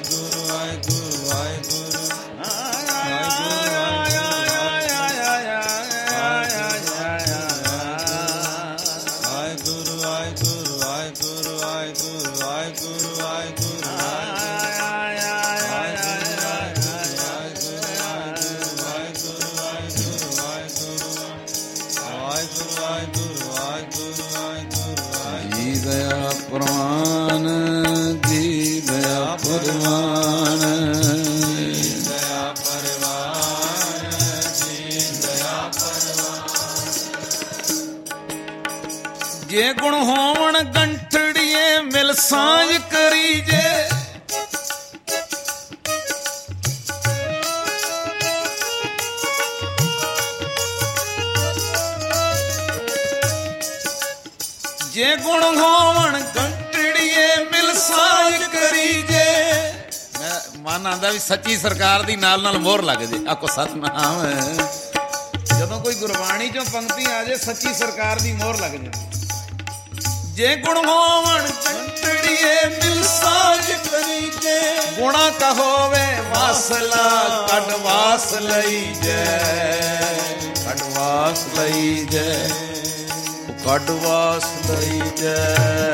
ਜੇ ਗੁਣ ਹੋਵਣ ਗੰਠੜੀਏ ਮਿਲ ਸਾਂਝ ਕਰੀ ਜੇ, ਜੇ ਗੁਣ ਹੋਵਣ ਗੰਠੜੀਏ ਮਿਲ ਸਾਂਝ ਕਰੀ ਜੇ। ਮਨ ਆਂਦਾ ਵੀ ਸੱਚੀ ਸਰਕਾਰ ਦੀ ਨਾਲ ਨਾਲ ਮੋਹਰ ਲੱਗ ਜੇ। ਆਖੋ ਸਤਨਾਮ। ਜਦੋਂ ਕੋਈ ਗੁਰਬਾਣੀ ਚੋਂ ਪੰਕਤੀ ਆ ਜੇ ਸੱਚੀ ਸਰਕਾਰ ਦੀ ਮੋਹਰ ਲੱਗ ਜਾਂਦੀ। ਜੇ ਗੁਣ ਹੋਵਣ ਗੰਠੜੀਏ ਮਿਲ ਸਾਂਝ ਕਰੀ ਜੇ, ਗੁਣਾ ਕਾ ਹੋਵੇ ਵਾਸਲਾ ਕੱਢ ਵਾਸ ਲਈ ਜੈ, ਕੱਢ ਵਾਸ ਲਈ ਜੈ, ਕੱਢ ਵਾਸ ਲਈ ਜੈ।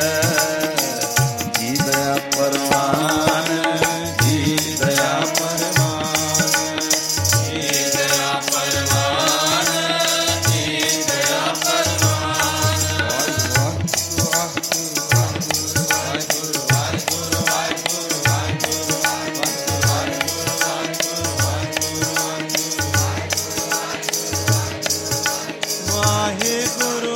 ਜੀ ਦਇਆ ਪਰਵਾਨ, ਜੀ ਦਇਆ ਪਰਵਾਨ, ਜੀ ਦਇਆ ਪਰਵਾਨ, ਜੀ ਦਇਆ ਪਰਵਾਨ। ਵਾਹਿਗੁਰੂ ਵਾਹਿਗੁਰੂ ਵਾਹਿਗੁਰੂ ਵਾਹਿਗੁਰੂ ਵਾਹਿਗੁਰੂ।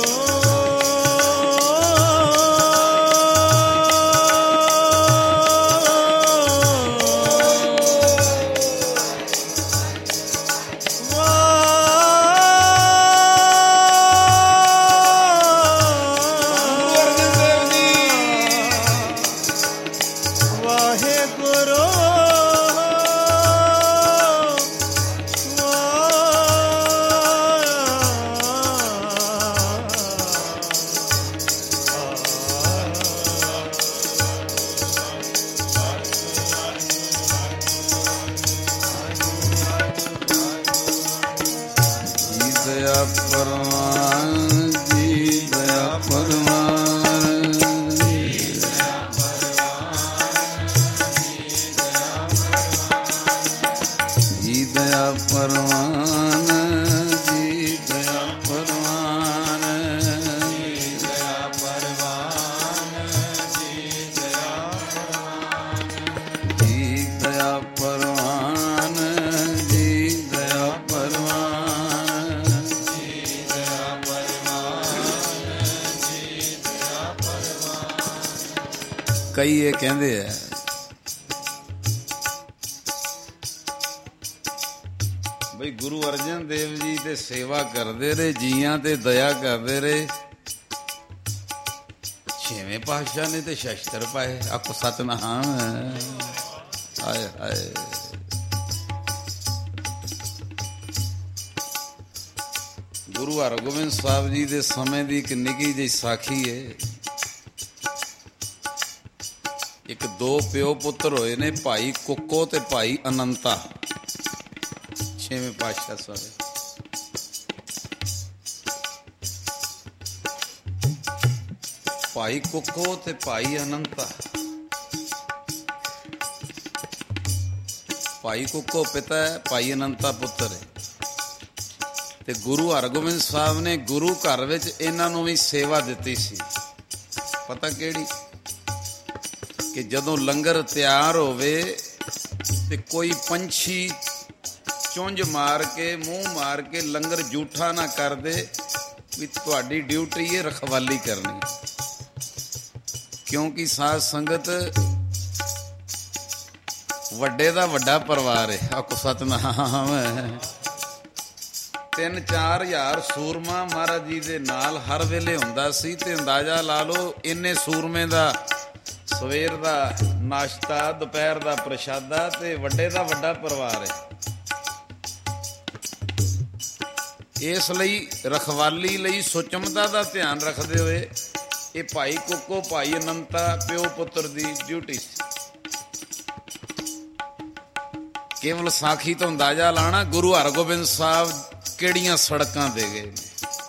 ਕਈ ਇਹ ਕਹਿੰਦੇ ਆ ਬਈ ਗੁਰੂ ਅਰਜਨ ਦੇਵ ਜੀ ਤੇ ਸੇਵਾ ਕਰਦੇ ਰਹੇ, ਜੀਆਂ ਤੇ ਦਇਆ ਕਰਦੇ ਰਹੇ। ਛੇਵੇਂ ਪਾਤਸ਼ਾਹ ਨੇ ਤੇ ਸ਼ਸਤਰ ਪਾਏ। ਆਖੋ ਸਤਨਾਮ। ਹਾਏ ਹਾਏ। ਗੁਰੂ ਹਰਗੋਬਿੰਦ ਸਾਹਿਬ ਜੀ ਦੇ ਸਮੇਂ ਦੀ ਇੱਕ ਨਿੱਕੀ ਜਿਹੀ ਸਾਖੀ ਏ। ਇੱਕ ਦੋ ਪਿਓ ਪੁੱਤਰ ਹੋਏ ਨੇ, ਭਾਈ ਕੁੱਕੋ ਤੇ ਭਾਈ ਅਨੰਤਾ। ਛੇਵੇਂ ਪਾਤਸ਼ਾਹ ਸਾਹਿਬ ਭਾਈ ਕੁੱਕੋ ਤੇ ਭਾਈ ਅਨੰਤਾ। ਭਾਈ ਕੁੱਕੋ ਪਿਤਾ ਹੈ, ਭਾਈ ਅਨੰਤਾ ਪੁੱਤਰ ਹੈ। ਤੇ ਗੁਰੂ ਹਰਗੋਬਿੰਦ ਸਾਹਿਬ ਨੇ ਗੁਰੂ ਘਰ ਵਿੱਚ ਇਹਨਾਂ ਨੂੰ ਵੀ ਸੇਵਾ ਦਿੱਤੀ ਸੀ। ਪਤਾ ਕਿਹੜੀ? ਕਿ ਜਦੋਂ ਲੰਗਰ ਤਿਆਰ ਹੋਵੇ ਤੇ ਕੋਈ ਪੰਛੀ ਚੁੰਝ ਮਾਰ ਕੇ, ਮੂੰਹ ਮਾਰ ਕੇ ਲੰਗਰ ਜੂਠਾ ਨਾ ਕਰ ਦੇ, ਵੀ ਤੁਹਾਡੀ ਡਿਊਟੀ ਹੈ ਰਖਵਾਲੀ ਕਰਨੀ। ਕਿਉਂਕਿ ਸਾਧ ਸੰਗਤ ਵੱਡੇ ਦਾ ਵੱਡਾ ਪਰਿਵਾਰ ਹੈ। ਆਖੋ ਸਤਨਾਮ। 3-4 ਹਜ਼ਾਰ ਸੂਰਮਾ ਮਹਾਰਾਜ ਜੀ ਦੇ ਨਾਲ ਹਰ ਵੇਲੇ ਹੁੰਦਾ ਸੀ। ਤੇ ਅੰਦਾਜ਼ਾ ਲਾ ਲਓ ਇੰਨੇ ਸੂਰਮੇ ਦਾ ਸਵੇਰ ਦਾ ਨਾਸ਼ਤਾ, ਦੁਪਹਿਰ ਦਾ ਪ੍ਰਸ਼ਾਦਾ, ਤੇ ਵੱਡੇ ਦਾ ਵੱਡਾ ਪਰਿਵਾਰ ਹੈ। ਇਸ ਲਈ ਰਖਵਾਲੀ ਲਈ ਸੁਚਮਤਾ ਦਾ ਧਿਆਨ ਰੱਖਦੇ ਹੋਏ ਇਹ ਭਾਈ ਕੁੱਕੋ ਭਾਈ ਅਨੰਤਾ ਪਿਓ ਪੁੱਤਰ ਦੀ ਡਿਊਟੀ ਸੀ। ਕੇਵਲ ਸਾਖੀ ਤੋਂ ਅੰਦਾਜ਼ਾ ਲਾਣਾ ਗੁਰੂ ਹਰਗੋਬਿੰਦ ਸਾਹਿਬ ਕਿਹੜੀਆਂ ਸੜਕਾਂ ਤੇ ਗਏ ਨੇ।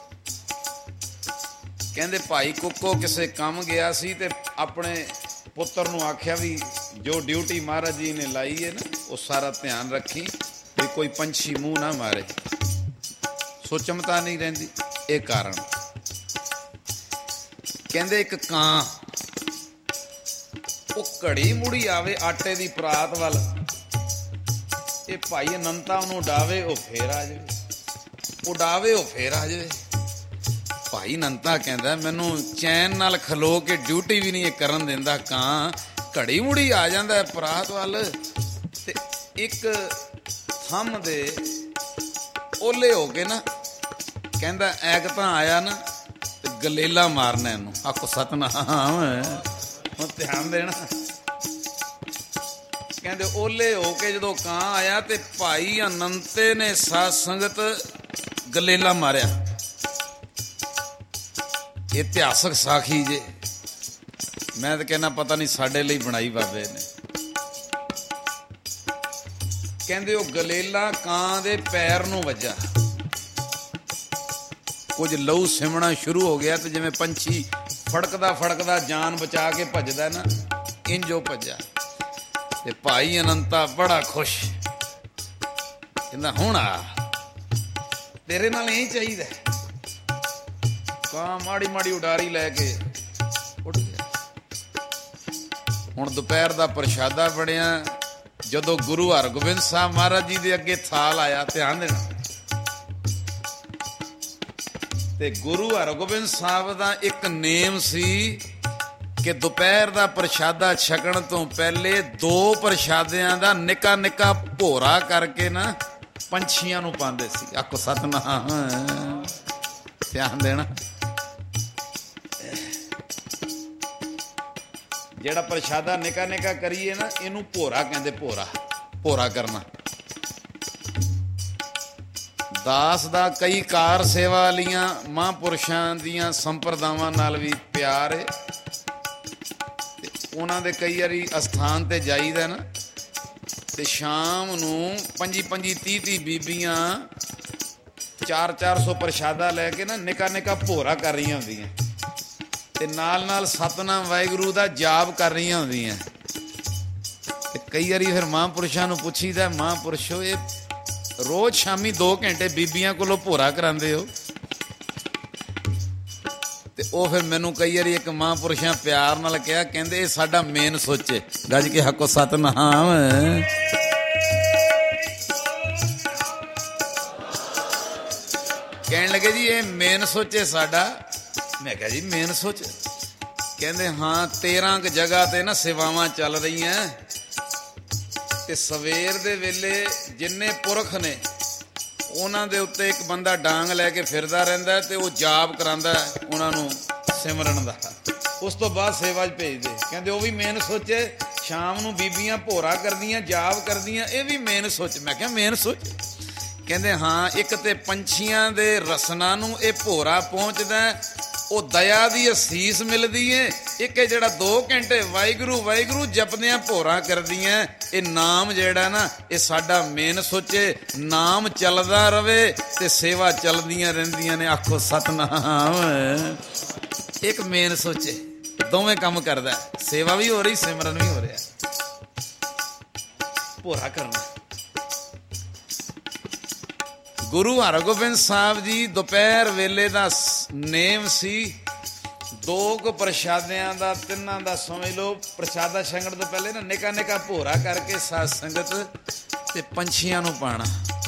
ਕਹਿੰਦੇ ਭਾਈ ਕੁੱਕੋ ਕਿਸੇ ਕੰਮ ਗਿਆ ਸੀ ਤੇ ਆਪਣੇ ਪੁੱਤਰ ਨੂੰ ਆਖਿਆ ਵੀ ਜੋ ਡਿਊਟੀ ਮਹਾਰਾਜ ਜੀ ਨੇ ਲਾਈ ਹੈ ਨਾ ਉਹ ਸਾਰਾ ਧਿਆਨ ਰੱਖੀ ਵੀ ਕੋਈ ਪੰਛੀ ਮੂੰਹ ਨਾ ਮਾਰੇ, ਸੋ ਚਮਤਾ ਨਹੀਂ ਰਹਿੰਦੀ। ਇਹ ਕਾਰਨ ਕਹਿੰਦੇ ਇੱਕ ਕਾਂ ਉਹ ਘੜੀ ਮੁੜੀ ਆਵੇ ਆਟੇ ਦੀ ਪਰਾਤ ਵੱਲ, ਇਹ ਭਾਈ ਅਨੰਤਾ ਉਹਨੂੰ ਉਡਾਵੇ ਉਹ ਫੇਰ ਆ ਜਾਵੇ, ਉਡਾਵੇ ਉਹ ਫੇਰ ਆ ਜਾਵੇ। ਭਾਈ ਅਨੰਤਾ ਕਹਿੰਦਾ ਮੈਨੂੰ ਚੈਨ ਨਾਲ ਖਲੋ ਕੇ ਡਿਊਟੀ ਵੀ ਨਹੀਂ ਕਰਨ ਦਿੰਦਾ ਕਾਂ, ਘੜੀ ਮੁੜੀ ਆ ਜਾਂਦਾ ਪਰਾਤ ਵੱਲ ਤੇ ਇੱਕ ਥੰਮ ਦੇ ਓਲੇ ਹੋ ਕੇ ਨਾ ਕਹਿੰਦਾ ਐਕ ਤਾਂ ਆਇਆ ਨਾ ਤੇ ਗਲੇਲਾ ਮਾਰਨਾ ਇਹਨੂੰ। ਆਖੋ ਸਤਨਾਮ, ਹੁਣ ਧਿਆਨ ਦੇਣਾ। ਕਹਿੰਦੇ ਓਲੇ ਹੋ ਕੇ ਜਦੋਂ ਕਾਂ ਆਇਆ ਤੇ ਭਾਈ ਅਨੰਤੇ ਨੇ ਸਾਧ ਸੰਗਤ ਗਲੇਲਾ ਮਾਰਿਆ। ਇਤਿਹਾਸਕ ਸਾਖੀ ਜੇ, ਮੈਂ ਤਾਂ ਕਹਿੰਦਾ ਪਤਾ ਨਹੀਂ ਸਾਡੇ ਲਈ ਬਣਾਈ ਬਾਬੇ ਨੇ। ਕਹਿੰਦੇ ਉਹ ਗਲੇਲਾ ਕਾਂ ਦੇ ਪੈਰ ਨੂੰ ਵੱਜਾ, ਕੁਝ ਲਹੂ ਸਿਮਣਾ ਸ਼ੁਰੂ ਹੋ ਗਿਆ ਤੇ ਜਿਵੇਂ ਪੰਛੀ ਫੜਕਦਾ ਫੜਕਦਾ ਜਾਨ ਬਚਾ ਕੇ ਭੱਜਦਾ ਨਾ, ਇੰਜੋ ਭੱਜਾ। ਤੇ ਭਾਈ ਅਨੰਤਾ ਬੜਾ ਖੁਸ਼, ਕਹਿੰਦਾ ਹੁਣ ਆ ਤੇਰੇ ਨਾਲ ਇਹ ਚਾਹੀਦਾ। ਕਾਂ ਮਾੜੀ ਮਾੜੀ ਉਡਾਰੀ ਲੈ ਕੇ ਉੱਡ ਗਿਆ। ਹੁਣ ਦੁਪਹਿਰ ਦਾ ਪ੍ਰਸ਼ਾਦਾ ਬਣਿਆ। ਜਦੋਂ ਗੁਰੂ ਹਰਗੋਬਿੰਦ ਸਾਹਿਬ ਮਹਾਰਾਜ ਜੀ ਦੇ ਅੱਗੇ ਥਾਲ ਆਇਆ, ਧਿਆਨ ਦੇਣਾ, ਤੇ ਗੁਰੂ ਹਰਗੋਬਿੰਦ ਸਾਹਿਬ ਦਾ ਇੱਕ ਨੇਮ ਸੀ ਕਿ ਦੁਪਹਿਰ ਦਾ ਪ੍ਰਸ਼ਾਦਾ ਛਕਣ ਤੋਂ ਪਹਿਲੇ 2 ਪ੍ਰਸ਼ਾਦਿਆਂ ਦਾ ਨਿੱਕਾ ਨਿੱਕਾ ਭੋਰਾ ਕਰਕੇ ਨਾ ਪੰਛੀਆਂ ਨੂੰ ਪਾਉਂਦੇ ਸੀ। ਆਖੋ ਸਤਨਾਮ, ਧਿਆਨ ਦੇਣਾ। ਜਿਹੜਾ ਪ੍ਰਸ਼ਾਦਾ ਨਿੱਕਾ ਨਿੱਕਾ ਕਰੀਏ ਨਾ ਇਹਨੂੰ ਭੋਰਾ ਕਹਿੰਦੇ, ਭੋਰਾ ਭੋਰਾ ਕਰਨਾ। ਦਾਸ ਦਾ ਕਈ ਕਾਰ ਸੇਵਾ ਵਾਲੀਆਂ ਮਹਾਂਪੁਰਸ਼ਾਂ ਦੀਆਂ ਸੰਪਰਦਾਵਾਂ ਨਾਲ ਵੀ ਪਿਆਰ ਹੈ ਤੇ ਉਹਨਾਂ ਦੇ ਕਈ ਵਾਰੀ ਅਸਥਾਨ ਤੇ ਜਾਈਦਾ ਨਾ ਤੇ ਸ਼ਾਮ ਨੂੰ 25-30 ਬੀਬੀਆਂ 400 ਪ੍ਰਸ਼ਾਦਾ ਲੈ ਕੇ ਨਾ ਨਿੱਕਾ ਨਿੱਕਾ ਭੋਰਾ ਕਰ ਰਹੀਆਂ ਹੁੰਦੀਆਂ ਤੇ ਨਾਲ ਨਾਲ ਸਤਨਾਮ ਵਾਹਿਗੁਰੂ ਦਾ ਜਾਪ ਕਰ ਰਹੀਆਂ ਹੁੰਦੀਆਂ। ਤੇ ਕਈ ਵਾਰੀ ਫਿਰ ਮਹਾਂਪੁਰਸ਼ਾਂ ਨੂੰ ਪੁੱਛੀਦਾ, ਮਹਾਂਪੁਰਸ਼ੋ ਇਹ ਰੋਜ਼ ਸ਼ਾਮੀ 2 ਘੰਟੇ ਬੀਬੀਆਂ ਕੋਲੋਂ ਭੋਰਾ ਕਰਾਉਂਦੇ ਹੋ? ਤੇ ਉਹ ਫਿਰ ਮੈਨੂੰ ਕਈ ਵਾਰੀ ਇੱਕ ਮਹਾਂਪੁਰਸ਼ਾਂ ਪਿਆਰ ਨਾਲ ਕਿਹਾ, ਕਹਿੰਦੇ ਇਹ ਸਾਡਾ ਮੇਨ ਸੋਚੇ। ਗੱਜ ਕੇ ਹੱਕੋ ਸਤਨਾਮ। ਕਹਿਣ ਲੱਗੇ ਜੀ ਇਹ ਮੇਨ ਸੋਚੇ ਸਾਡਾ। ਮੈਂ ਕਿਹਾ ਜੀ ਮੇਨ ਸੋਚ? ਕਹਿੰਦੇ ਹਾਂ 13 ਕੁ ਜਗ੍ਹਾ ਤੇ ਨਾ ਸੇਵਾਵਾਂ ਚੱਲ ਰਹੀਆਂ ਤੇ ਸਵੇਰ ਦੇ ਵੇਲੇ ਜਿੰਨੇ ਪੁਰਖ ਨੇ ਉਹਨਾਂ ਦੇ ਉੱਤੇ ਇੱਕ ਬੰਦਾ ਡਾਂਗ ਲੈ ਕੇ ਫਿਰਦਾ ਰਹਿੰਦਾ ਤੇ ਉਹ ਜਾਪ ਕਰਾਉਂਦਾ ਉਹਨਾਂ ਨੂੰ ਸਿਮਰਨ ਦਾ। ਉਸ ਤੋਂ ਬਾਅਦ ਸੇਵਾ 'ਚ ਭੇਜਦੇ। ਕਹਿੰਦੇ ਉਹ ਵੀ ਮੇਨ ਸੋਚੇ। ਸ਼ਾਮ ਨੂੰ ਬੀਬੀਆਂ ਭੋਰਾ ਕਰਦੀਆਂ, ਜਾਪ ਕਰਦੀਆਂ, ਇਹ ਵੀ ਮੇਨ ਸੋਚ। ਮੈਂ ਕਿਹਾ ਮੇਨ ਸੋਚ? ਕਹਿੰਦੇ ਹਾਂ ਇੱਕ ਤੇ ਪੰਛੀਆਂ ਦੇ ਰਸਨਾ ਨੂੰ ਇਹ ਭੋਰਾ ਪਹੁੰਚਦਾ, ਉਹ ਦਇਆ ਦੀ ਅਸੀਸ ਮਿਲਦੀ ਏ। ਇੱਕ ਇਹ ਜਿਹੜਾ 2 ਘੰਟੇ ਵਾਹਿਗੁਰੂ ਵਾਹਿਗੁਰੂ ਜਪਦਿਆਂ ਭੋਰਾ ਕਰਦੀਆਂ, ਇਹ ਨਾਮ ਜਿਹੜਾ ਨਾ ਇਹ ਸਾਡਾ ਮੇਨ ਸੋਚੇ। ਨਾਮ ਚੱਲਦਾ ਰਵੇ ਤੇ ਸੇਵਾ ਚੱਲਦੀਆਂ ਰਹਿੰਦੀਆਂ ਨੇ। ਆਖੋ ਸਤਨਾਮ। ਇੱਕ ਮੇਨ ਸੋਚੇ, ਦੋਵੇਂ ਕੰਮ ਕਰਦਾ, ਸੇਵਾ ਵੀ ਹੋ ਰਹੀ, ਸਿਮਰਨ ਵੀ ਹੋ ਰਿਹਾ, ਭੋਰਾ ਕਰਨਾ। ਗੁਰੂ ਹਰਗੋਬਿੰਦ ਸਾਹਿਬ ਜੀ ਦੁਪਹਿਰ ਵੇਲੇ ਦਾ ਨੇਮ ਸੀ 2 ਪ੍ਰਸ਼ਾਦਿਆਂ ਦਾ, 3 ਦਾ ਸਮਝ ਲਓ। ਪ੍ਰਸ਼ਾਦਾ ਛਕਣ ਤੋਂ ਪਹਿਲੇ ਨਾ ਨਿੱਕਾ ਨਿੱਕਾ ਭੋਰਾ ਕਰਕੇ ਸਾਧ ਸੰਗਤ ਤੇ ਪੰਛੀਆਂ ਨੂੰ ਪਾਣਾ।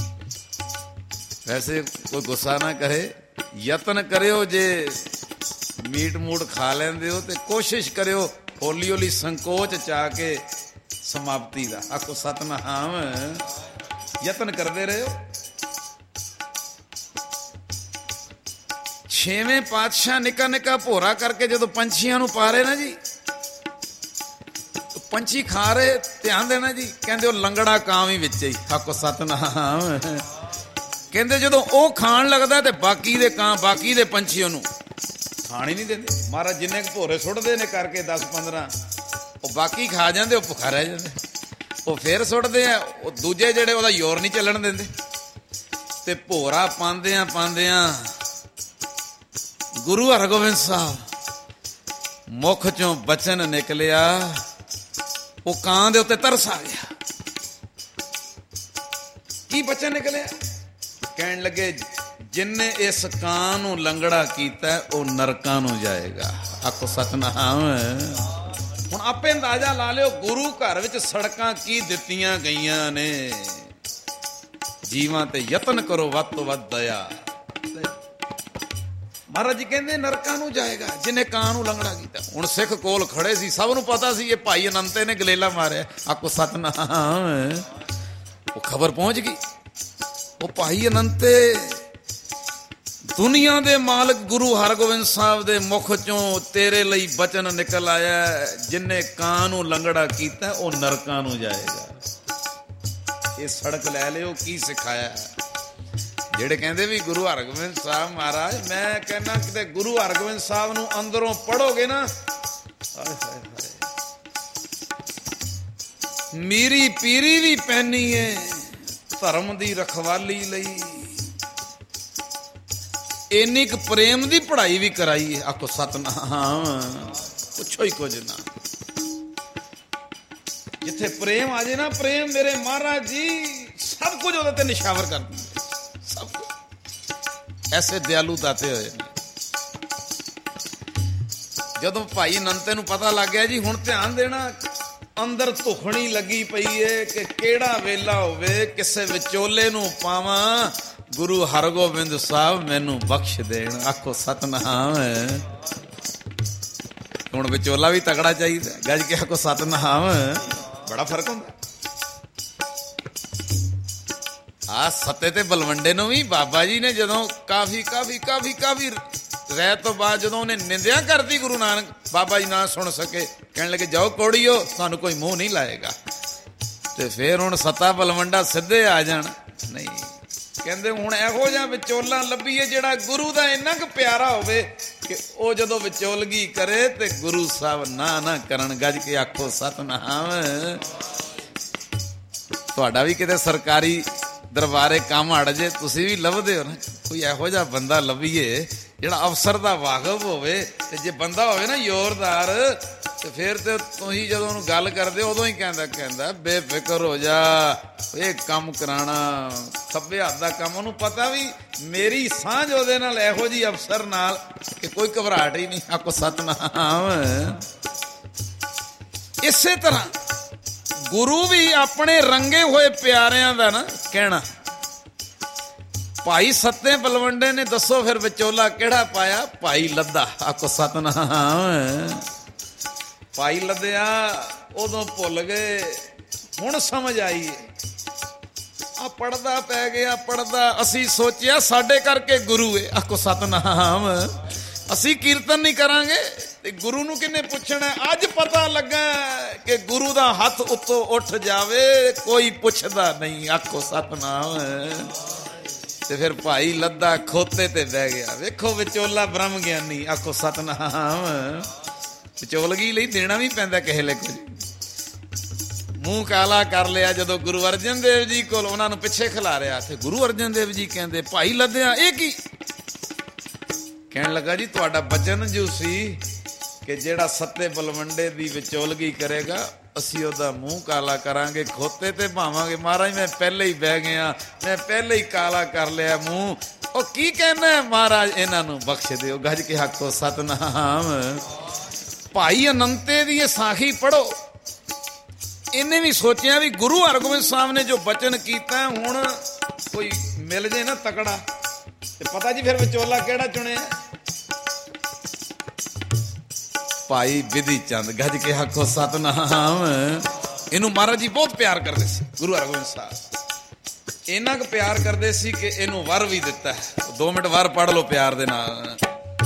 ਵੈਸੇ ਕੋਈ ਗੁੱਸਾ ਨਾ ਕਰੇ, ਯਤਨ ਕਰਿਓ ਜੇ ਮੀਟ ਮੂਟ ਖਾ ਲੈਂਦੇ ਹੋ ਤੇ ਕੋਸ਼ਿਸ਼ ਕਰਿਓ ਹੌਲੀ ਹੌਲੀ ਸੰਕੋਚ ਚ ਆ ਕੇ ਸਮਾਪਤੀ ਦਾ। ਆਖੋ ਸਤਨਾਮ। ਯਤਨ ਕਰਦੇ ਰਹੋ। 6ਵੇਂ ਪਾਤਸ਼ਾਹ ਨਿੱਕਾ ਨਿੱਕਾ ਭੋਰਾ ਕਰਕੇ ਜਦੋਂ ਪੰਛੀਆਂ ਨੂੰ ਪਾ ਰਹੇ ਨਾ ਜੀ, ਪੰਛੀ ਖਾ ਰਹੇ, ਧਿਆਨ ਦੇਣਾ ਜੀ। ਕਹਿੰਦੇ ਉਹ ਲੰਗੜਾ ਕਾਂ ਵੀ ਵਿੱਚ ਹੀ। ਆਖੋ ਸਤਨਾਮ। ਕਹਿੰਦੇ ਜਦੋਂ ਉਹ ਖਾਣ ਲੱਗਦਾ ਤੇ ਬਾਕੀ ਦੇ ਕਾਂ, ਬਾਕੀ ਦੇ ਪੰਛੀ ਉਹਨੂੰ ਖਾਣ ਹੀ ਨਹੀਂ ਦਿੰਦੇ। ਮਹਾਰਾਜ ਜਿੰਨੇ ਕੁ ਭੋਰੇ ਸੁੱਟਦੇ ਨੇ ਕਰਕੇ 10-15, ਉਹ ਬਾਕੀ ਖਾ ਜਾਂਦੇ, ਉਹ ਭੁੱਖਾ ਰਹਿ ਜਾਂਦਾ। ਉਹ ਫੇਰ ਸੁੱਟਦੇ ਆ। ਉਹ ਦੂਜੇ ਜਿਹੜੇ ਉਹਦਾ ਜ਼ੋਰ ਨਹੀਂ ਚੱਲਣ ਦਿੰਦੇ ਤੇ ਭੋਰਾ ਪਾਉਂਦਿਆਂ ਗੁਰੂ ਹਰਗੋਬਿੰਦ ਸਾਹਿਬ ਮੁਖ ਚੋਂ ਬਚਨ ਨਿਕਲਿਆ। ਉਹ ਕਾਂ ਦੇ ਉੱਤੇ ਤਰਸ ਆ ਗਿਆ। ਕੀ ਬਚਨ ਨਿਕਲਿਆ? ਕਹਿਣ ਲੱਗੇ ਜਿੰਨੇ ਇਸ ਕਾਂ ਨੂੰ ਲੰਗੜਾ ਕੀਤਾ ਉਹ ਨਰਕਾਂ ਨੂੰ ਜਾਏਗਾ। ਆਖੋ ਸਤਨਾਮ। ਹੁਣ ਆਪੇ ਅੰਦਾਜ਼ਾ ਲਾ ਲਿਓ ਗੁਰੂ ਘਰ ਵਿੱਚ ਸੜਕਾਂ ਕੀ ਦਿੱਤੀਆਂ ਗਈਆਂ ਨੇ। ਜੀਵਾਂ ਤੇ ਯਤਨ ਕਰੋ ਵੱਧ ਤੋਂ ਵੱਧ ਦਇਆ। ਮਹਾਰਾਜ ਜੀ ਕਹਿੰਦੇ ਨਰਕਾਂ ਨੂੰ ਜਾਏਗਾ ਜਿਹਨੇ ਕਾਂ ਨੂੰ ਲੰਗੜਾ ਕੀਤਾ। ਹੁਣ ਸਿੱਖ ਕੋਲ ਖੜੇ ਸੀ, ਸਭ ਨੂੰ ਪਤਾ ਸੀ ਇਹ ਭਾਈ ਅਨੰਤੇ ਨੇ ਗਲੇਲਾ ਮਾਰਿਆ। ਆਖੋ ਸਤਨਾਮ। ਉਹ ਖਬਰ ਪਹੁੰਚ ਗਈ। ਉਹ ਭਾਈ ਅਨੰਤੇ ਦੁਨੀਆ ਦੇ ਮਾਲਕ ਗੁਰੂ ਹਰਗੋਬਿੰਦ ਸਾਹਿਬ ਦੇ ਮੁਖ ਚੋਂ ਤੇਰੇ ਲਈ ਬਚਨ ਨਿਕਲ ਆਇਆ, ਜਿੰਨੇ ਕਾਂ ਨੂੰ ਲੰਗੜਾ ਕੀਤਾ ਉਹ ਨਰਕਾਂ ਨੂੰ ਜਾਏਗਾ। ਇਹ ਸੜਕ ਲੈ ਲਿਓ ਕੀ ਸਿਖਾਇਆ। ਜਿਹੜੇ ਕਹਿੰਦੇ ਵੀ ਗੁਰੂ ਹਰਗੋਬਿੰਦ ਸਾਹਿਬ ਮਹਾਰਾਜ, ਮੈਂ ਕਹਿੰਦਾ ਕਿਤੇ ਗੁਰੂ ਹਰਗੋਬਿੰਦ ਸਾਹਿਬ ਨੂੰ ਅੰਦਰੋਂ ਪੜੋਗੇ ਨਾ, ਮੀਰੀ ਪੀਰੀ ਵੀ ਪੈਣੀ ਏ ਧਰਮ ਦੀ ਰਖਵਾਲੀ ਲਈ, ਇੰਨੀ ਕੁ ਪ੍ਰੇਮ ਦੀ ਪੜ੍ਹਾਈ ਵੀ ਕਰਾਈ। ਆਖੋ ਸਤਨਾਮ। ਪੁੱਛੋ ਹੀ ਕੁਝ ਨਾ। ਜਿੱਥੇ ਪ੍ਰੇਮ ਆ ਜੇ ਨਾ, ਪ੍ਰੇਮ ਮੇਰੇ ਮਹਾਰਾਜ ਜੀ ਸਭ ਕੁਝ ਉਹਦੇ ਤੇ ਨਿਸ਼ਾਵਰ ਕਰ ਦਿੰਦੇ। ਸਭ ਕੁਝ ਐਸੇ ਦਿਆਲੂ ਦਾਤੇ ਹੋਏ ਨੇ। ਜਦੋਂ ਭਾਈ ਅਨੰਤੇ ਨੂੰ ਪਤਾ ਲੱਗ ਗਿਆ ਜੀ ਹੁਣ ਧਿਆਨ ਦੇਣਾ, ਅੰਦਰ ਧੁਖਣੀ ਲੱਗੀ ਪਈ ਏ ਕਿ ਕਿਹੜਾ ਵੇਲਾ ਹੋਵੇ ਕਿਸੇ ਵਿਚੋਲੇ ਨੂੰ ਪਾਵਾਂ, ਗੁਰੂ ਹਰਗੋਬਿੰਦ ਸਾਹਿਬ ਮੈਨੂੰ ਬਖਸ਼ ਦੇਣ। ਆਖੋ ਸਤਨਾਮ। ਹੁਣ ਵਿਚੋਲਾ ਵੀ ਤਕੜਾ ਚਾਹੀਦਾ। ਗੱਜ ਕੇ ਆਖੋ ਸਤਨਾਮ। ਬੜਾ ਫਰਕ ਹੁੰਦਾ। ਆ ਸੱਤੇ ਤੇ ਬਲਵੰਡੇ ਨੂੰ ਵੀ ਬਾਬਾ ਜੀ ਨੇ ਜਦੋਂ ਕਾਫੀ ਰਹਿ ਤੋਂ ਬਾਅਦ ਜਦੋਂ ਉਹਨੇ ਨਿੰਦਿਆ ਕਰਦੀ ਗੁਰੂ ਨਾਨਕ ਬਾਬਾ ਜੀ ਨਾ ਸੁਣ ਸਕੇ, ਕਹਿਣ ਲੱਗੇ ਜਾਓ ਕੋੜੀਓ, ਤੁਹਾਨੂੰ ਕੋਈ ਮੂੰਹ ਨਹੀਂ ਲਾਏਗਾ। ਤੇ ਫੇਰ ਹੁਣ ਸੱਤਾ ਬਲਵੰਡਾ ਸਿੱਧੇ ਆ ਜਾਣ। ਨਹੀਂ, ਕਹਿੰਦੇ ਹੁਣ ਇਹੋ ਜਿਹਾ ਵਿਚੋਲਾ ਲੱਭੀਏ ਜਿਹੜਾ ਗੁਰੂ ਦਾ ਇੰਨਾ ਕੁ ਪਿਆਰਾ ਹੋਵੇ ਕਿ ਉਹ ਜਦੋਂ ਵਿਚੋਲਗੀ ਕਰੇ ਤੇ ਗੁਰੂ ਸਾਹਿਬ ਨਾ ਕਰਨ। ਗੱਜ ਕੇ ਆਖੋ ਸਤਨਾਮ। ਤੁਹਾਡਾ ਵੀ ਕਿਤੇ ਸਰਕਾਰੀ ਦਰਬਾਰੇ ਕੰਮ ਅੜ ਜੇ, ਤੁਸੀਂ ਵੀ ਲੱਭਦੇ ਹੋ ਨਾ, ਕੋਈ ਇਹੋ ਜਿਹਾ ਬੰਦਾ ਲੱਭੀਏ ਜਿਹੜਾ ਅਫਸਰ ਦਾ ਵਾਕਫ ਹੋਵੇ। ਤੇ ਜੇ ਬੰਦਾ ਹੋਵੇ ਨਾ ਜ਼ੋਰਦਾਰ, ਤੇ ਫਿਰ ਤੇ ਤੁਸੀਂ ਜਦੋਂ ਉਹਨੂੰ ਗੱਲ ਕਰਦੇ ਉਦੋਂ ਹੀ ਕਹਿੰਦਾ ਬੇਫਿਕਰ ਹੋ ਜਾ, ਇਹ ਕੰਮ ਕਰਾਣਾ ਖੱਬੇ ਹੱਥ ਦਾ ਕੰਮ। ਉਹਨੂੰ ਪਤਾ ਵੀ ਮੇਰੀ ਸਾਂਝ ਉਹਦੇ ਨਾਲ ਇਹੋ ਜਿਹੀ ਅਫਸਰ ਨਾਲ ਕਿ ਕੋਈ ਘਬਰਾਹਟ ਹੀ ਨਹੀਂ। ਆਖੋ ਸਤਨਾਮ। ਇਸੇ ਤਰ੍ਹਾਂ ਗੁਰੂ ਵੀ ਆਪਣੇ ਰੰਗੇ ਹੋਏ ਪਿਆਰਿਆਂ ਦਾ ਨਾ ਕਹਿਣਾ। ਭਾਈ ਸੱਤੇ ਬਲਵੰਡੇ ਨੇ ਦੱਸੋ ਫਿਰ ਵਿਚੋਲਾ ਕਿਹੜਾ ਪਾਇਆ? ਭਾਈ ਲੱਦਾ। ਆਖੋ ਸਤਨਾਮ। ਭਾਈ ਲੱਦਿਆ ਉਦੋਂ ਭੁੱਲ ਗਏ, ਹੁਣ ਸਮਝ ਆਈ। ਆ ਪੜਦਾ ਪੈ ਗਿਆ ਪੜਦਾ। ਅਸੀਂ ਸੋਚਿਆ ਸਾਡੇ ਕਰਕੇ ਗੁਰੂ ਏ। ਆਖੋ ਸਤਨਾਮ। ਅਸੀਂ ਕੀਰਤਨ ਨਹੀਂ ਕਰਾਂਗੇ ਤੇ ਗੁਰੂ ਨੂੰ ਕਿੰਨੇ ਪੁੱਛਣਾ? ਅੱਜ ਪਤਾ ਲੱਗਾ ਕਿ ਗੁਰੂ ਦਾ ਹੱਥ ਉੱਤੋਂ ਉੱਠ ਜਾਵੇ ਕੋਈ ਪੁੱਛਦਾ ਨਹੀਂ। ਆਖੋ ਸਤਨਾਮ। ਤੇ ਫਿਰ ਭਾਈ ਲੱਦਾ ਖੋਤੇ ਤੇ ਬਹਿ ਗਿਆ। ਵੇਖੋ ਵਿਚੋਲਾ ਬ੍ਰਹਮ ਗਿਆਨੀ। ਆਖੋ ਸਤਨਾਮ। ਵਿਚੋਲਗੀ ਲਈ ਦੇਣਾ ਵੀ ਪੈਂਦਾ ਕਿਸੇ ਲਈ ਕੁਝ। ਮੂੰਹ ਕਾਲਾ ਕਰ ਲਿਆ ਜਦੋਂ ਗੁਰੂ ਅਰਜਨ ਦੇਵ ਜੀ ਕੋਲ, ਉਹਨਾਂ ਨੂੰ ਪਿੱਛੇ ਖਿਲਾਰਿਆ ਤੇ ਗੁਰੂ ਅਰਜਨ ਦੇਵ ਜੀ ਕਹਿੰਦੇ ਭਾਈ ਲੱਦਿਆ ਇਹ ਕੀ? ਕਹਿਣ ਲੱਗਾ ਜੀ ਤੁਹਾਡਾ ਬਚਨ ਜੋ ਸੀ ਕਿ ਜਿਹੜਾ ਸੱਤੇ ਬਲਵੰਡੇ ਦੀ ਵਿਚੋਲਗੀ ਕਰੇਗਾ ਅਸੀਂ ਉਹਦਾ ਮੂੰਹ ਕਾਲਾ ਕਰਾਂਗੇ, ਖੋਤੇ ਤੇ ਭਾਵਾਂਗੇ। ਮਹਾਰਾਜ ਮੈਂ ਪਹਿਲੇ ਹੀ ਬਹਿ ਗਿਆ, ਮੈਂ ਪਹਿਲੇ ਹੀ ਕਾਲਾ ਕਰ ਲਿਆ ਮੂੰਹ। ਉਹ ਕੀ ਕਹਿਣਾ ਮਹਾਰਾਜ ਇਹਨਾਂ ਨੂੰ ਬਖਸ਼ ਦਿਓ। ਗੱਜ ਕੇ ਆਖੋ ਸਤਨਾਮ। ਭਾਈ ਅਨੰਤੇ ਦੀ ਇਹ ਸਾਖੀ ਪੜੋ। ਇਹਨੇ ਵੀ ਸੋਚਿਆ ਵੀ ਗੁਰੂ ਹਰਗੋਬਿੰਦ ਸਾਹਿਬ ਨੇ ਜੋ ਬਚਨ ਕੀਤਾ, ਹੁਣ ਕੋਈ ਮਿਲ ਜੇ ਨਾ ਤਕੜਾ ਤੇ ਪਤਾ ਜੀ ਫਿਰ ਵਿਚੋਲਾ ਕਿਹੜਾ ਚੁਣਿਆ? ਭਾਈ ਬਿਧੀ ਚੰਦ। ਗੱਜ ਕੇ ਆਖੋ ਸਤਨਾਮ। ਇਹਨੂੰ ਮਹਾਰਾਜ ਜੀ ਬਹੁਤ ਪਿਆਰ ਕਰਦੇ ਸੀ ਗੁਰੂ ਹਰਗੋਬਿੰਦ ਸਾਹਿਬ। ਇੰਨਾ ਕੁ ਪਿਆਰ ਕਰਦੇ ਸੀ ਕਿ ਇਹਨੂੰ ਵਰ ਵੀ ਦਿੱਤਾ। 2 ਮਿੰਟ ਵਰ ਪੜ ਲਓ ਪਿਆਰ ਦੇ ਨਾਲ।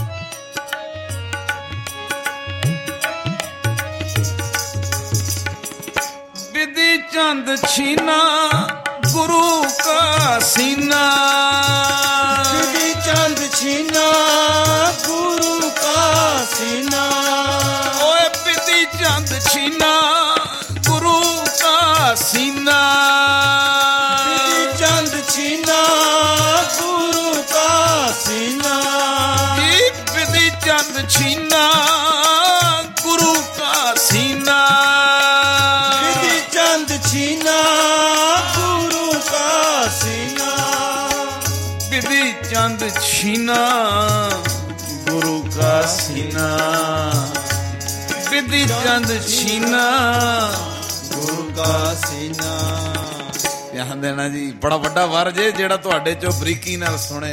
ਬਿਧੀ ਚੰਦ ਛੀਨਾ ਗੁਰੂ ਕਾ ਸੀਨਾ। ਬਿਧੀ ਚੰਦ ਛੀਨਾ ਗੁਰੂ ਕਾ ਸੀਨਾ। ਓਏ ਬਿਧੀ ਚੰਦ ਛੀਨਾ ਗੁਰੂ ਕਾ ਸੀਨਾ। चंद छीना गुरु का सीना, विधि चंद छीना गुरु का सीना। ध्यान देना जी, बड़ा वड्डा वार जे जेड़ा तुहाडे चो बरीकी नाल सुने।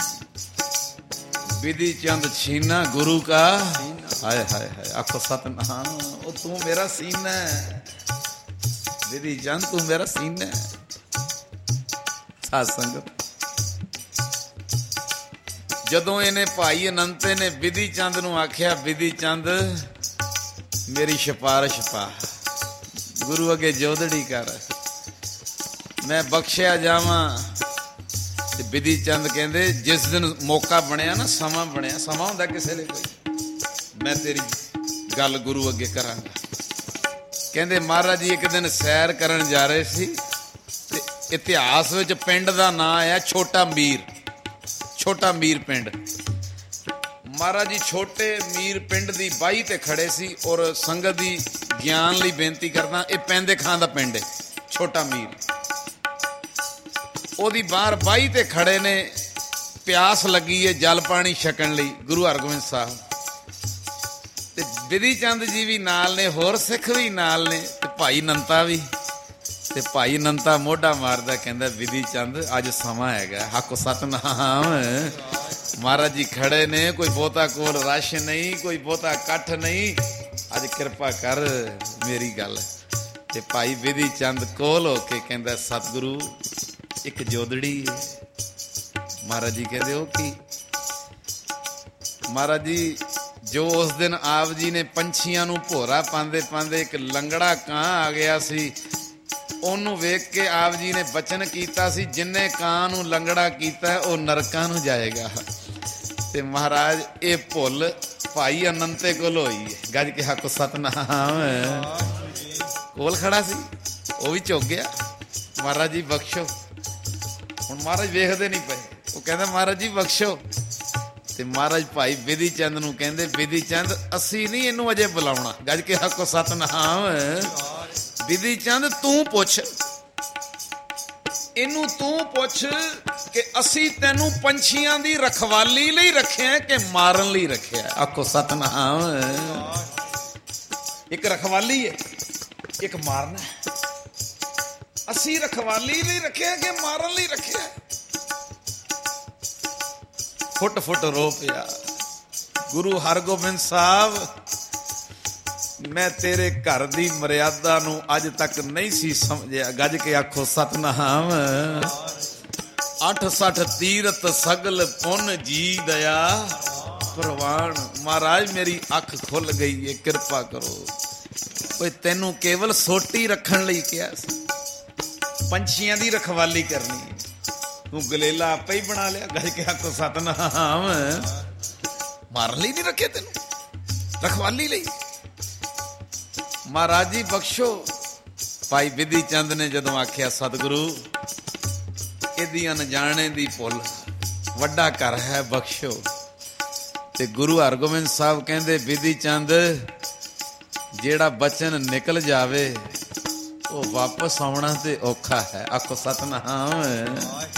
विधि चंद छीना गुरु का, हाय हाय हाय, आखो सतनाम। ओ तू मेरा सीना है विधि चंद, तू मेरा सीना है। साध संगत, जदों इन्हें भाई अनंते ने विधि चंद नूं आख्या, विधि चंद मेरी सिफारिश पा, गुरु अगे जोदड़ी कर, मैं बख्शिया जावां। ते विधि चंद कहंदे जिस दिन मौका बनया ना, समा बनया, समा हुंदा किसे ले कोई, मैं तेरी गल गुरु अगे करांगा। कहंदे महाराज जी एक दिन सैर करन जा रहे सी, ते इतिहास विच पिंड दा नां आया छोटा मीर। छोटा मीर पिंड, महाराज जी छोटे मीर पिंड दी बाही ते खड़े सी, और संगत दी ज्ञान लई बेनती करदा, ये पैंदे खां दा पिंड है छोटा मीर। ओदी बाहर बाही ते खड़े ने, प्यास लगी है जल पानी छकण लई गुरु हरगोबिंद साहब। ते विधि चंद जी भी नाल ने, होर सिख भी नाल ने, ते भाई नंता भी। ते भाई नंता मोढा मारदा कहंदा विधि चंद अज समा हैगा, हक सतनाम। महाराज जी खड़े ने, कोई बहुता कोल रश नहीं, कोई बहुता कठ नहीं, अज कृपा कर मेरी गल। ते भाई विधि चंद कोल हो के कहंदा सतगुरु एक जोदड़ी है। महाराज जी कहते हो कि महाराज जी जो उस दिन आप जी ने पंछियां नूं भोरा पांदे पांदे एक लंगड़ा कां आ गया सी, ओनू वेख के आप जी ने बचन कीता सी, जिन्ने कां नूं लंगड़ा कीता है वो नरकां नूं जाएगा। ते महाराज ये भुल भाई अनंते कोल होई है, गज के हक सतनाम। कोल खड़ा सी, वो भी झुक गया, महाराज जी बख्शो। हुण महाराज वेखदे नहीं पे, वो कहंदा महाराज जी बख्शो। ते महाराज भाई विधि चंद नूं कहंदे विधि चंद असी नहीं इनू अजे बुलाउणा, गज के हक सतनाम। विधि चंद तू पुछ, इनू तू पुछ कि असी तेनू पंछियां दी रखवाली लई रखिया कि मारन लई रखिया। आखो सतनाम। एक रखवाली है, एक मारना है। असी रखवाली लई रखिया कि मारन लई रखिया। फुट फुट रो पिया गुरु हरगोबिंद साहब, मैं तेरे घर दी मर्यादा नूं अज तक नहीं सी समझिया, गज के आखो सतनाम। 68 तीरथ सगल पुन जी दया प्रवान। महाराज मेरी अख खुल गई है, कृपा करो। कोई तेनू केवल सोटी रखण लई किया सी, पंछियां दी रखवाली करनी, तू गलेला आपे ही बना लिया, गज के आखो सतनाम। मारन लई नहीं रखे तेनू, रखवाली लई। महाराज जी बख्शो। भाई विधि चंद ने जदों आख्या सतगुरु इहदी अनजाणे दी भुल, वड्डा घर है बख्शो। ते गुरु हरगोबिंद साहब कहंदे विधि चंद जेड़ा बचन निकल जावे वो वापस आउणा ते औखा है। आखो सतनाम।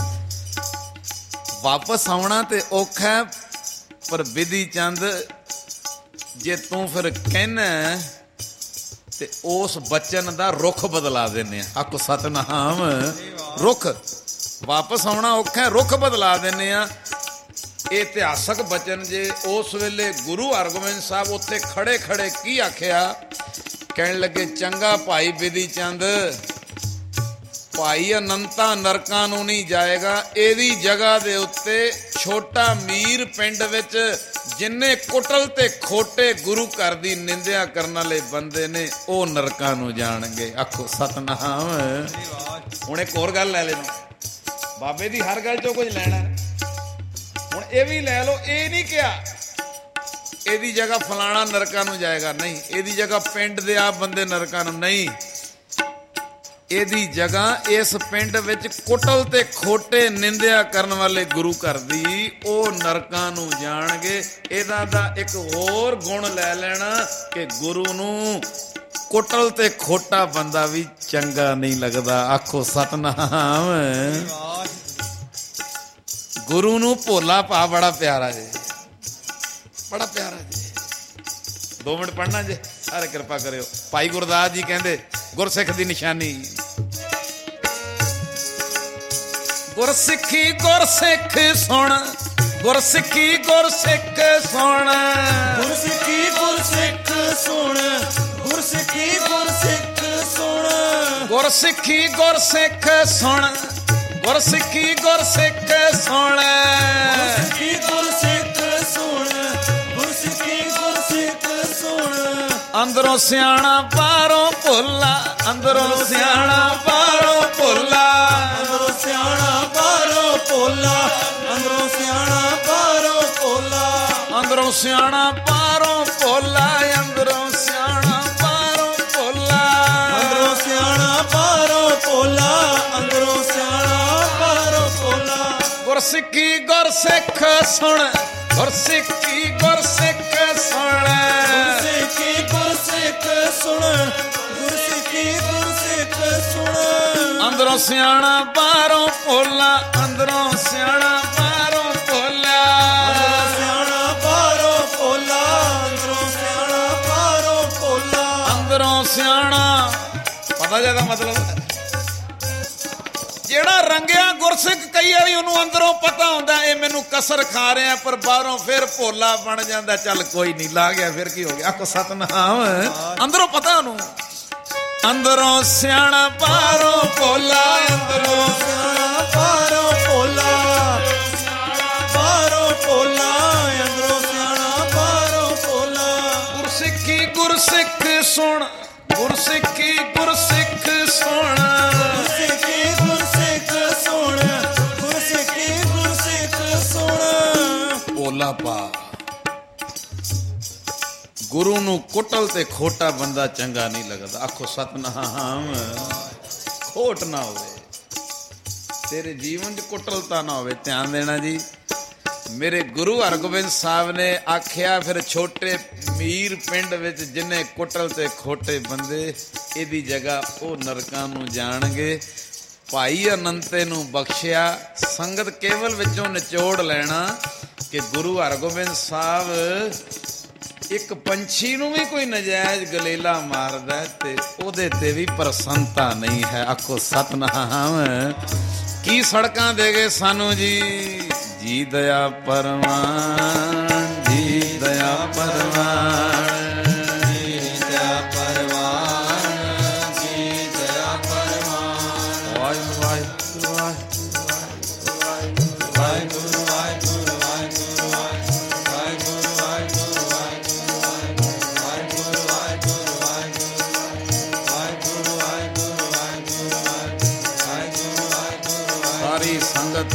वापस आउणा ते औखा है, पर विधि चंद जे तू फिर कहना ते उस बचन दा रुख बदला देने। आखो सतनाम। रुख वापस आउणा औखा, रुख बदला देने। इतिहासक बचन जे उस वेले गुरु हरगोबिंद साहब उत्थे खड़े खड़े की आख्या, कहन लगे चंगा भाई विधि चंद, भाई अनंता नरकां नूं नहीं जाएगा, एदी जगह दे उत्ते छोटा मीर पिंड विच जिन्ने कुटल ते खोटे गुरु घर दी निंदिया करन वाले बंदे ने ओ नरकां नूं जाणगे। आखो सतनाम। हुण एक होर गल लै लेना, बाबे दी हर गल चों कुछ लैना, हुण ये भी लै लो। ये नहीं कहा एदी जगह फलाना नरकां नूं जाएगा, नहीं। एदी जगह पिंड दे आप बंदे नरकां नूं, नहीं। एदी जगह इस पिंड विच कुटल ते खोटे निंदिया करन वाले गुरु घर दी ओ नरकां नूं जाणगे। एदा दा एक होर गुण लै लेना कि गुरु नूं कुटल ते खोटा बंदा भी चंगा नहीं लगदा। आखो सतनाम। ਗੁਰੂ ਨੂੰ ਭੋਲਾ ਭਾ ਬੜਾ ਪਿਆਰਾ ਜੀ, ਬੜਾ ਪਿਆਰਾ ਜੀ। 2 ਮਿੰਟ ਪੜ੍ਹਨਾ ਜੇ ਸਾਰੇ, ਕਿਰਪਾ ਕਰਿਓ। ਭਾਈ ਗੁਰਦਾਸ ਜੀ ਕਹਿੰਦੇ ਗੁਰਸਿੱਖ ਦੀ ਨਿਸ਼ਾਨੀ, ਗੁਰਸਿੱਖੀ ਗੁਰਸਿੱਖ ਸੁਣ, ਗੁਰਸਿੱਖੀ ਗੁਰਸਿੱਖ ਸੁਣ, ਗੁਰਸਿੱਖੀ ਗੁਰਸਿੱਖ ਸੁਣ, ਗੁਰਸਿੱਖੀ ਗੁਰਸਿੱਖ ਸੁਣ, ਗੁਰਸਿੱਖੀ ਗੁਰਸਿੱਖ ਸੁਣ, ਗੁਰਸਿੱਖੀ ਗੁਰਸਿੱਖ ਸੁਣ, ਗੁਰਸਿੱਖੀ ਗੁਰਸਿੱਖ ਸੁਣ, ਗੁਰਸਿੱਖੀ ਗੁਰਸਿੱਖ ਸੁਣ। ਅੰਦਰੋਂ ਸਿਆਣਾ ਬਾਹਰੋਂ ਭੋਲਾ, ਅੰਦਰੋਂ ਸਿਆਣਾ ਬਾਹਰੋਂ ਭੋਲਾ, ਅੰਦਰੋਂ ਸਿਆਣਾ ਬਾਹਰੋਂ ਭੋਲਾ, ਅੰਦਰੋਂ ਸਿਆਣਾ ਬਾਹਰੋਂ ਭੋਲਾ, ਅੰਦਰੋਂ ਸਿਆਣਾ ਬਾਹਰੋਂ ਭੋਲਾ, ਅੰਦਰੋਂ ਸਿਆਣਾ ਬਾਹਰੋਂ ਭੋਲਾ, ਅੰਦਰੋਂ ਸਿਆਣਾ ਬਾਹਰੋਂ ਭੋਲਾ, ਅੰਦਰੋਂ ਸਿਆਣਾ ਬਾਹਰੋਂ ਭੋਲਾ। ਗੁਰਸਿੱਖੀ ਗੁਰਸਿੱਖ ਸੁਣ, ਗੁਰਸਿੱਖੀ ਗੁਰਸਿੱਖ ਸੁਣ, ਗੁਰਸਿੱਖੀ ਗੁਰਸਿੱਖ ਸੁਣ, ਗੁਰਸਿੱਖੀ ਗੁਰਸਿੱਖ ਸੁਣ। ਅੰਦਰੋਂ ਸਿਆਣਾ ਬਾਹਰੋਂ ਭੋਲਾ, ਅੰਦਰੋਂ ਸਿਆਣਾ ਬਾਹਰੋਂ ਭੋਲਾ, ਅੰਦਰੋਂ ਸਿਆਣਾ ਬਾਹਰੋਂ ਭੋਲਾ, ਅੰਦਰੋਂ ਸਿਆਣਾ ਬਾਹਰੋਂ ਭੋਲਾ। ਅੰਦਰੋਂ ਸਿਆਣਾ। ਪਤਾ ਜਿਆਦਾ ਮਤਲਬ, ਜਿਹੜਾ ਰੰਗਿਆ ਗੁਰਸਿੱਖ ਕਈ ਵਾਰੀ ਉਹਨੂੰ ਅੰਦਰੋਂ ਪਤਾ ਹੁੰਦਾ ਇਹ ਮੈਨੂੰ ਕਸਰ ਖਾ ਰਿਹਾ, ਪਰ ਬਾਹਰੋਂ ਫਿਰ ਭੋਲਾ ਬਣ ਜਾਂਦਾ। ਚੱਲ ਕੋਈ ਨਹੀਂ, ਲਾ ਗਿਆ ਫਿਰ ਕੀ ਹੋ ਗਿਆ। ਆਖੋ ਸਤਨਾਮ। ਅੰਦਰੋਂ ਪਤਾ ਉਹਨੂੰ, ਅੰਦਰੋਂ ਸਿਆਣਾ ਬਾਹਰੋਂ ਭੋਲਾ, ਅੰਦਰੋਂ ਸਿਆਣਾ ਬਾਹਰੋਂ ਭੋਲਾ, ਬਾਹਰੋਂ ਭੋਲਾ, ਅੰਦਰੋਂ ਸਿਆਣਾ ਬਾਹਰੋਂ ਭੋਲਾ। ਗੁਰਸਿੱਖੀ ਗੁਰਸਿੱਖ ਸੁਣ, ਗੁਰਸਿੱਖੀ ਗੁਰਸਿੱਖ ਸੁਣ, ਗੁਰਸਿੱਖੀ ਗੁਰਸਿੱਖ ਸੁਣ, ਗੁਰਸਿੱਖੀ ਗੁਰਸਿੱਖ ਸੁਣ। ਭੋਲਾ ਪਾ। ਗੁਰੂ ਨੂੰ ਕੁੱਟਲ ਤੇ ਖੋਟਾ ਬੰਦਾ ਚੰਗਾ ਨਹੀਂ ਲੱਗਦਾ। ਆਖੋ ਸਤਨਾਮ। ਖੋਟ ਨਾ ਹੋਵੇ ਤੇਰੇ ਜੀਵਨ 'ਚ, ਕੁੱਟਲਤਾ ਨਾ ਹੋਵੇ। ਧਿਆਨ ਦੇਣਾ ਜੀ। ਮੇਰੇ ਗੁਰੂ ਹਰਗੋਬਿੰਦ ਸਾਹਿਬ ਨੇ ਆਖਿਆ, ਫਿਰ ਛੋਟੇ ਮੀਰ ਪਿੰਡ ਵਿੱਚ ਜਿੰਨੇ ਕੁੱਟਲ ਤੇ ਖੋਟੇ ਬੰਦੇ, ਇਹਦੀ ਜਗ੍ਹਾ ਉਹ ਨਰਕਾਂ ਨੂੰ ਜਾਣਗੇ। ਭਾਈ ਅਨੰਤੇ ਨੂੰ ਬਖਸ਼ਿਆ। ਸੰਗਤ ਕੇਵਲ ਵਿੱਚੋਂ ਨਿਚੋੜ ਲੈਣਾ ਕਿ ਗੁਰੂ ਹਰਗੋਬਿੰਦ ਸਾਹਿਬ ਇੱਕ ਪੰਛੀ ਨੂੰ ਵੀ ਕੋਈ ਨਜਾਇਜ਼ ਗਲੇਲਾ ਮਾਰਦਾ ਤੇ ਉਹਦੇ ਤੇ ਵੀ ਪ੍ਰਸੰਨਤਾ ਨਹੀਂ ਹੈ। ਆਖੋ ਸਤਨਾਮ। ਕੀ ਸੜਕਾਂ ਦੇ ਗਏ ਸਾਨੂੰ ਜੀ। ਜੀ ਦਇਆ ਪਰਵਾਨ, ਜੀ ਦਇਆ ਪਰਵਾਨ, ਜੀ ਦਇਆ ਪਰਵਾਨ, ਜੀ ਦਇਆ ਪਰਵਾਨ। ਵਾਹਿਗੁਰੂ ਵਾਹਿਗੁਰੂ ਵਾਹਿਗੁਰੂ ਵਾਹਿਗੁਰੂ ਵਾਹਿਗੁਰੂ ਵਾਹਿਗੁਰੂ ਵਾਹਿਗੁਰੂ ਵਾਹਿਗੁਰੂ ਵਾਹਿਗੁਰੂ ਵਾਹਿਗੁਰੂ ਵਾਹਿਗੁਰੂ ਵਾਹਿਗੁਰੂ ਵਾਹਿਗੁਰੂ। ਸਾਰੀ ਸੰਗਤ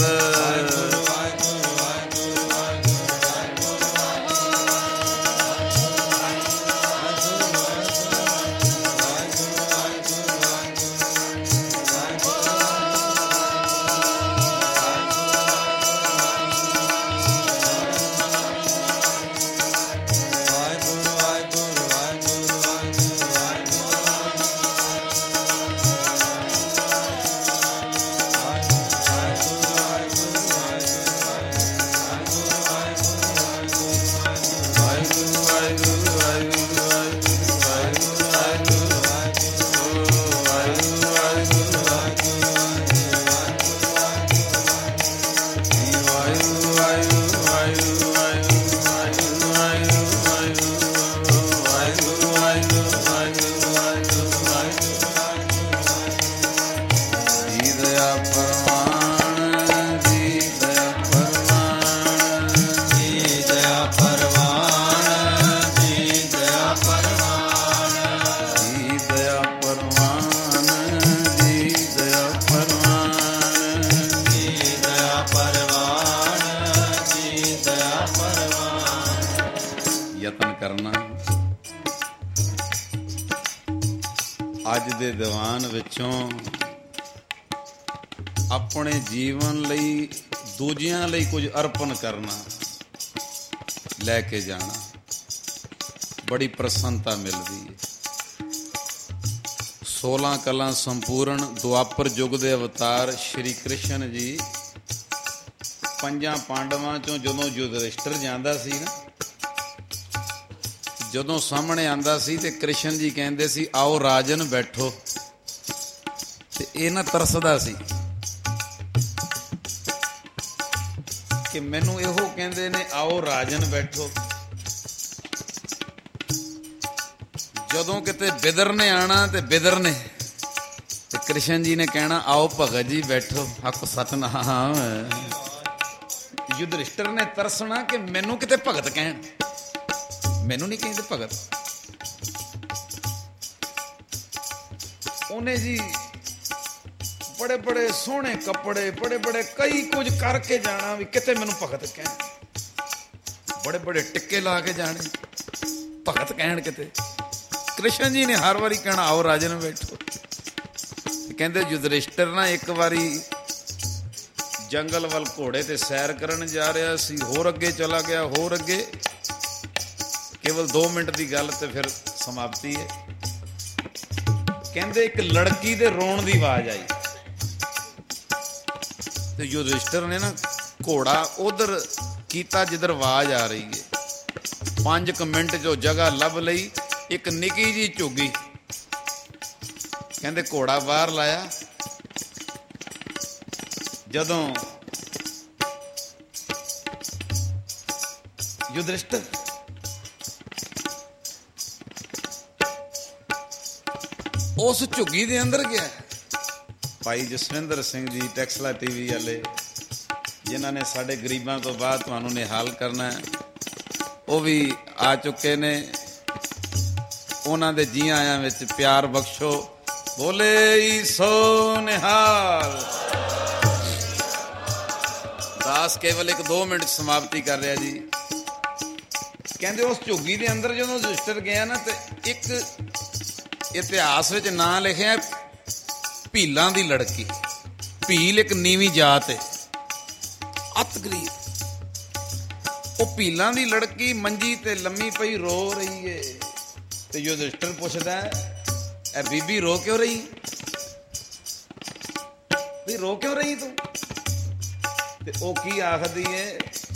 ਅੱਜ ਦੇ ਦੀਵਾਨ ਵਿੱਚੋਂ ਆਪਣੇ ਜੀਵਨ ਲਈ, ਦੂਜਿਆਂ ਲਈ ਕੁਝ ਅਰਪਣ ਕਰਨਾ, ਲੈ ਕੇ ਜਾਣਾ, ਬੜੀ ਪ੍ਰਸੰਨਤਾ ਮਿਲਦੀ ਹੈ। 16 ਕਲਾਂ ਸੰਪੂਰਨ ਦੁਆਪਰ ਯੁੱਗ ਦੇ ਅਵਤਾਰ ਸ਼੍ਰੀ ਕ੍ਰਿਸ਼ਨ ਜੀ ਪੰਜਾਂ ਪਾਂਡਵਾਂ ਚੋਂ ਜਦੋਂ ਯੁਧਿਸ਼ਟਰ ਜਾਂਦਾ ਸੀ ਨਾ, ਜਦੋਂ ਸਾਹਮਣੇ ਆਂਦਾ ਸੀ ਤੇ ਕ੍ਰਿਸ਼ਨ ਜੀ ਕਹਿੰਦੇ ਸੀ ਆਓ ਰਾਜਨ ਬੈਠੋ, ਤੇ ਇਹ ਨਾ ਤਰਸਦਾ ਸੀ ਕਿ ਮੈਨੂੰ ਇਹੋ ਕਹਿੰਦੇ ਨੇ ਆਓ ਰਾਜਨ ਬੈਠੋ। ਜਦੋਂ ਕਿਤੇ ਬਿਦਰ ਨੇ ਆਣਾ ਤੇ ਬਿਦਰ ਨੇ ਤੇ ਕ੍ਰਿਸ਼ਨ ਜੀ ਨੇ ਕਹਿਣਾ ਆਓ ਭਗਤ ਜੀ ਬੈਠੋ, ਆਖੋ ਸਤਿਨਾਮ। ਯੁਧਿਸ਼ਟਰ ਨੇ ਤਰਸਣਾ ਕਿ ਮੈਨੂੰ ਕਿਤੇ ਭਗਤ ਕਹਿਣ, ਮੈਨੂੰ ਨਹੀਂ ਕਹਿੰਦੇ ਭਗਤ। ਉਹਨੇ ਜੀ ਬੜੇ ਬੜੇ ਸੋਹਣੇ ਕੱਪੜੇ, ਬੜੇ ਬੜੇ ਕਈ ਕੁਝ ਕਰਕੇ ਜਾਣਾ ਵੀ ਕਿਤੇ ਮੈਨੂੰ ਭਗਤ ਕਹਿਣ, ਬੜੇ ਬੜੇ ਟਿੱਕੇ ਲਾ ਕੇ ਜਾਣੇ, ਭਗਤ ਕਹਿਣ ਕਿਤੇ। ਕ੍ਰਿਸ਼ਨ ਜੀ ਨੇ ਹਰ ਵਾਰੀ ਕਹਿਣਾ ਆਓ ਰਾਜਨ ਬੈਠੋ। ਕਹਿੰਦੇ ਯੁਧਿਸ਼ਟਰ ਨਾ ਇੱਕ ਵਾਰੀ ਜੰਗਲ ਵੱਲ ਘੋੜੇ ਤੇ ਸੈਰ ਕਰਨ ਜਾ ਰਿਹਾ ਸੀ, ਹੋਰ ਅੱਗੇ ਚਲਾ ਗਿਆ, ਹੋਰ ਅੱਗੇ, ਕੇਵਲ 2 ਮਿੰਟ ਦੀ ਗੱਲ ਤੇ ਫਿਰ ਸਮਾਪਤੀ ਹੈ। ਕਹਿੰਦੇ ਇੱਕ ਲੜਕੀ ਦੇ ਰੋਣ ਦੀ ਆਵਾਜ਼ ਆਈ ਤੇ ਯੁਧਿਸ਼ਟਰ ਨੇ ਨਾ ਘੋੜਾ ਉਧਰ ਕੀਤਾ ਜਿੱਧਰ ਆਵਾਜ਼ ਆ ਰਹੀ ਹੈ। 5 ਮਿੰਟ ਜੋ ਜਗ੍ਹਾ ਲੱਭ ਲਈ, ਇੱਕ ਨਿੱਕੀ ਜੀ ਝੁੱਗੀ, ਕਹਿੰਦੇ ਘੋੜਾ ਬਾਹਰ ਲਾਇਆ। ਜਦੋਂ ਯੁਧਿਸ਼ਟਰ ਉਸ ਝੁੱਗੀ ਦੇ ਅੰਦਰ ਗਿਆ, ਭਾਈ ਜਸਵਿੰਦਰ ਸਿੰਘ ਜੀ ਟੈਕਸਲਾ TV ਵਾਲੇ, ਜਿਨ੍ਹਾਂ ਨੇ ਸਾਡੇ ਗਰੀਬਾਂ ਤੋਂ ਬਾਅਦ ਤੁਹਾਨੂੰ ਨਿਹਾਲ ਕਰਨਾ, ਉਹ ਵੀ ਆ ਚੁੱਕੇ ਨੇ। ਉਹਨਾਂ ਦੇ ਜੀ ਆਇਆਂ ਵਿੱਚ ਪਿਆਰ ਬਖਸ਼ੋ, ਬੋਲੇ ਸੋ ਨਿਹਾਲ। ਦਾਸ ਕੇਵਲ 1-2 ਮਿੰਟ ਸਮਾਪਤੀ ਕਰ ਰਿਹਾ ਜੀ। ਕਹਿੰਦੇ ਉਸ ਝੁੱਗੀ ਦੇ ਅੰਦਰ ਜਦੋਂ ਯੁਧਿਸ਼ਟਰ ਗਿਆ ਨਾ, ਤੇ ਇੱਕ ਇਤਿਹਾਸ ਵਿੱਚ ਨਾਂ ਲਿਖਿਆ ਭੀਲਾਂ ਦੀ ਲੜਕੀ। ਭੀਲ ਇੱਕ ਨੀਵੀਂ ਜਾਤ ਹੈ, ਅਤ ਗਰੀਬ। ਉਹ ਭੀਲਾਂ ਦੀ ਲੜਕੀ ਮੰਜੀ ਤੇ ਲੰਮੀ ਪਈ ਰੋ ਰਹੀ ਹੈ, ਤੇ ਯੁਧਿਸ਼ਟਰ ਪੁੱਛਦਾ ਇਹ ਬੀਬੀ ਰੋ ਕਿਉਂ ਰਹੀ, ਵੀ ਰੋ ਕਿਉਂ ਰਹੀ ਤੂੰ? ਤੇ ਉਹ ਕੀ ਆਖਦੀ ਹੈ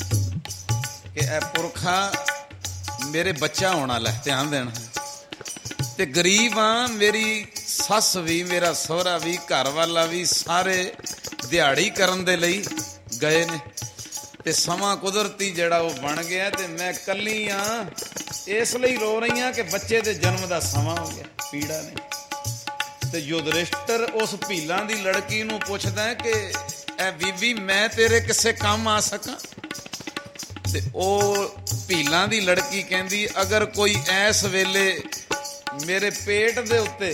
ਕਿ ਇਹ ਪੁਰਖਾ ਮੇਰੇ ਬੱਚਾ ਹੋਣ ਵਾਲਾ, ਧਿਆਨ ਦੇਣਾ, ਤੇ ਗਰੀਬ ਆ, ਮੇਰੀ ਸੱਸ ਵੀ, ਮੇਰਾ ਸਹੁਰਾ ਵੀ, ਘਰ ਵਾਲਾ ਵੀ, ਸਾਰੇ ਦਿਹਾੜੀ ਕਰਨ ਦੇ ਲਈ ਗਏ ਨੇ, ਤੇ ਸਮਾਂ ਕੁਦਰਤੀ ਜਿਹੜਾ ਉਹ ਬਣ ਗਿਆ, ਤੇ ਮੈਂ ਕੱਲੀ ਆ, ਇਸ ਲਈ ਰੋ ਰਹੀ ਆ ਕਿ ਬੱਚੇ ਦੇ ਜਨਮ ਦਾ ਸਮਾਂ ਹੋ ਗਿਆ, ਪੀੜਾ ਨੇ। ਤੇ ਯੁਧਿਸ਼ਟਰ ਉਸ ਭੀਲਾਂ ਦੀ ਲੜਕੀ ਨੂੰ ਪੁੱਛਦਾ ਕਿ ਐ ਬੀਬੀ ਮੈਂ ਤੇਰੇ ਕਿਸੇ ਕੰਮ ਆ ਸਕਾਂ? ਤੇ ਉਹ ਭੀਲਾਂ ਦੀ ਲੜਕੀ ਕਹਿੰਦੀ ਅਗਰ ਕੋਈ ਐਸ ਵੇਲੇ ਮੇਰੇ ਪੇਟ ਦੇ ਉੱਤੇ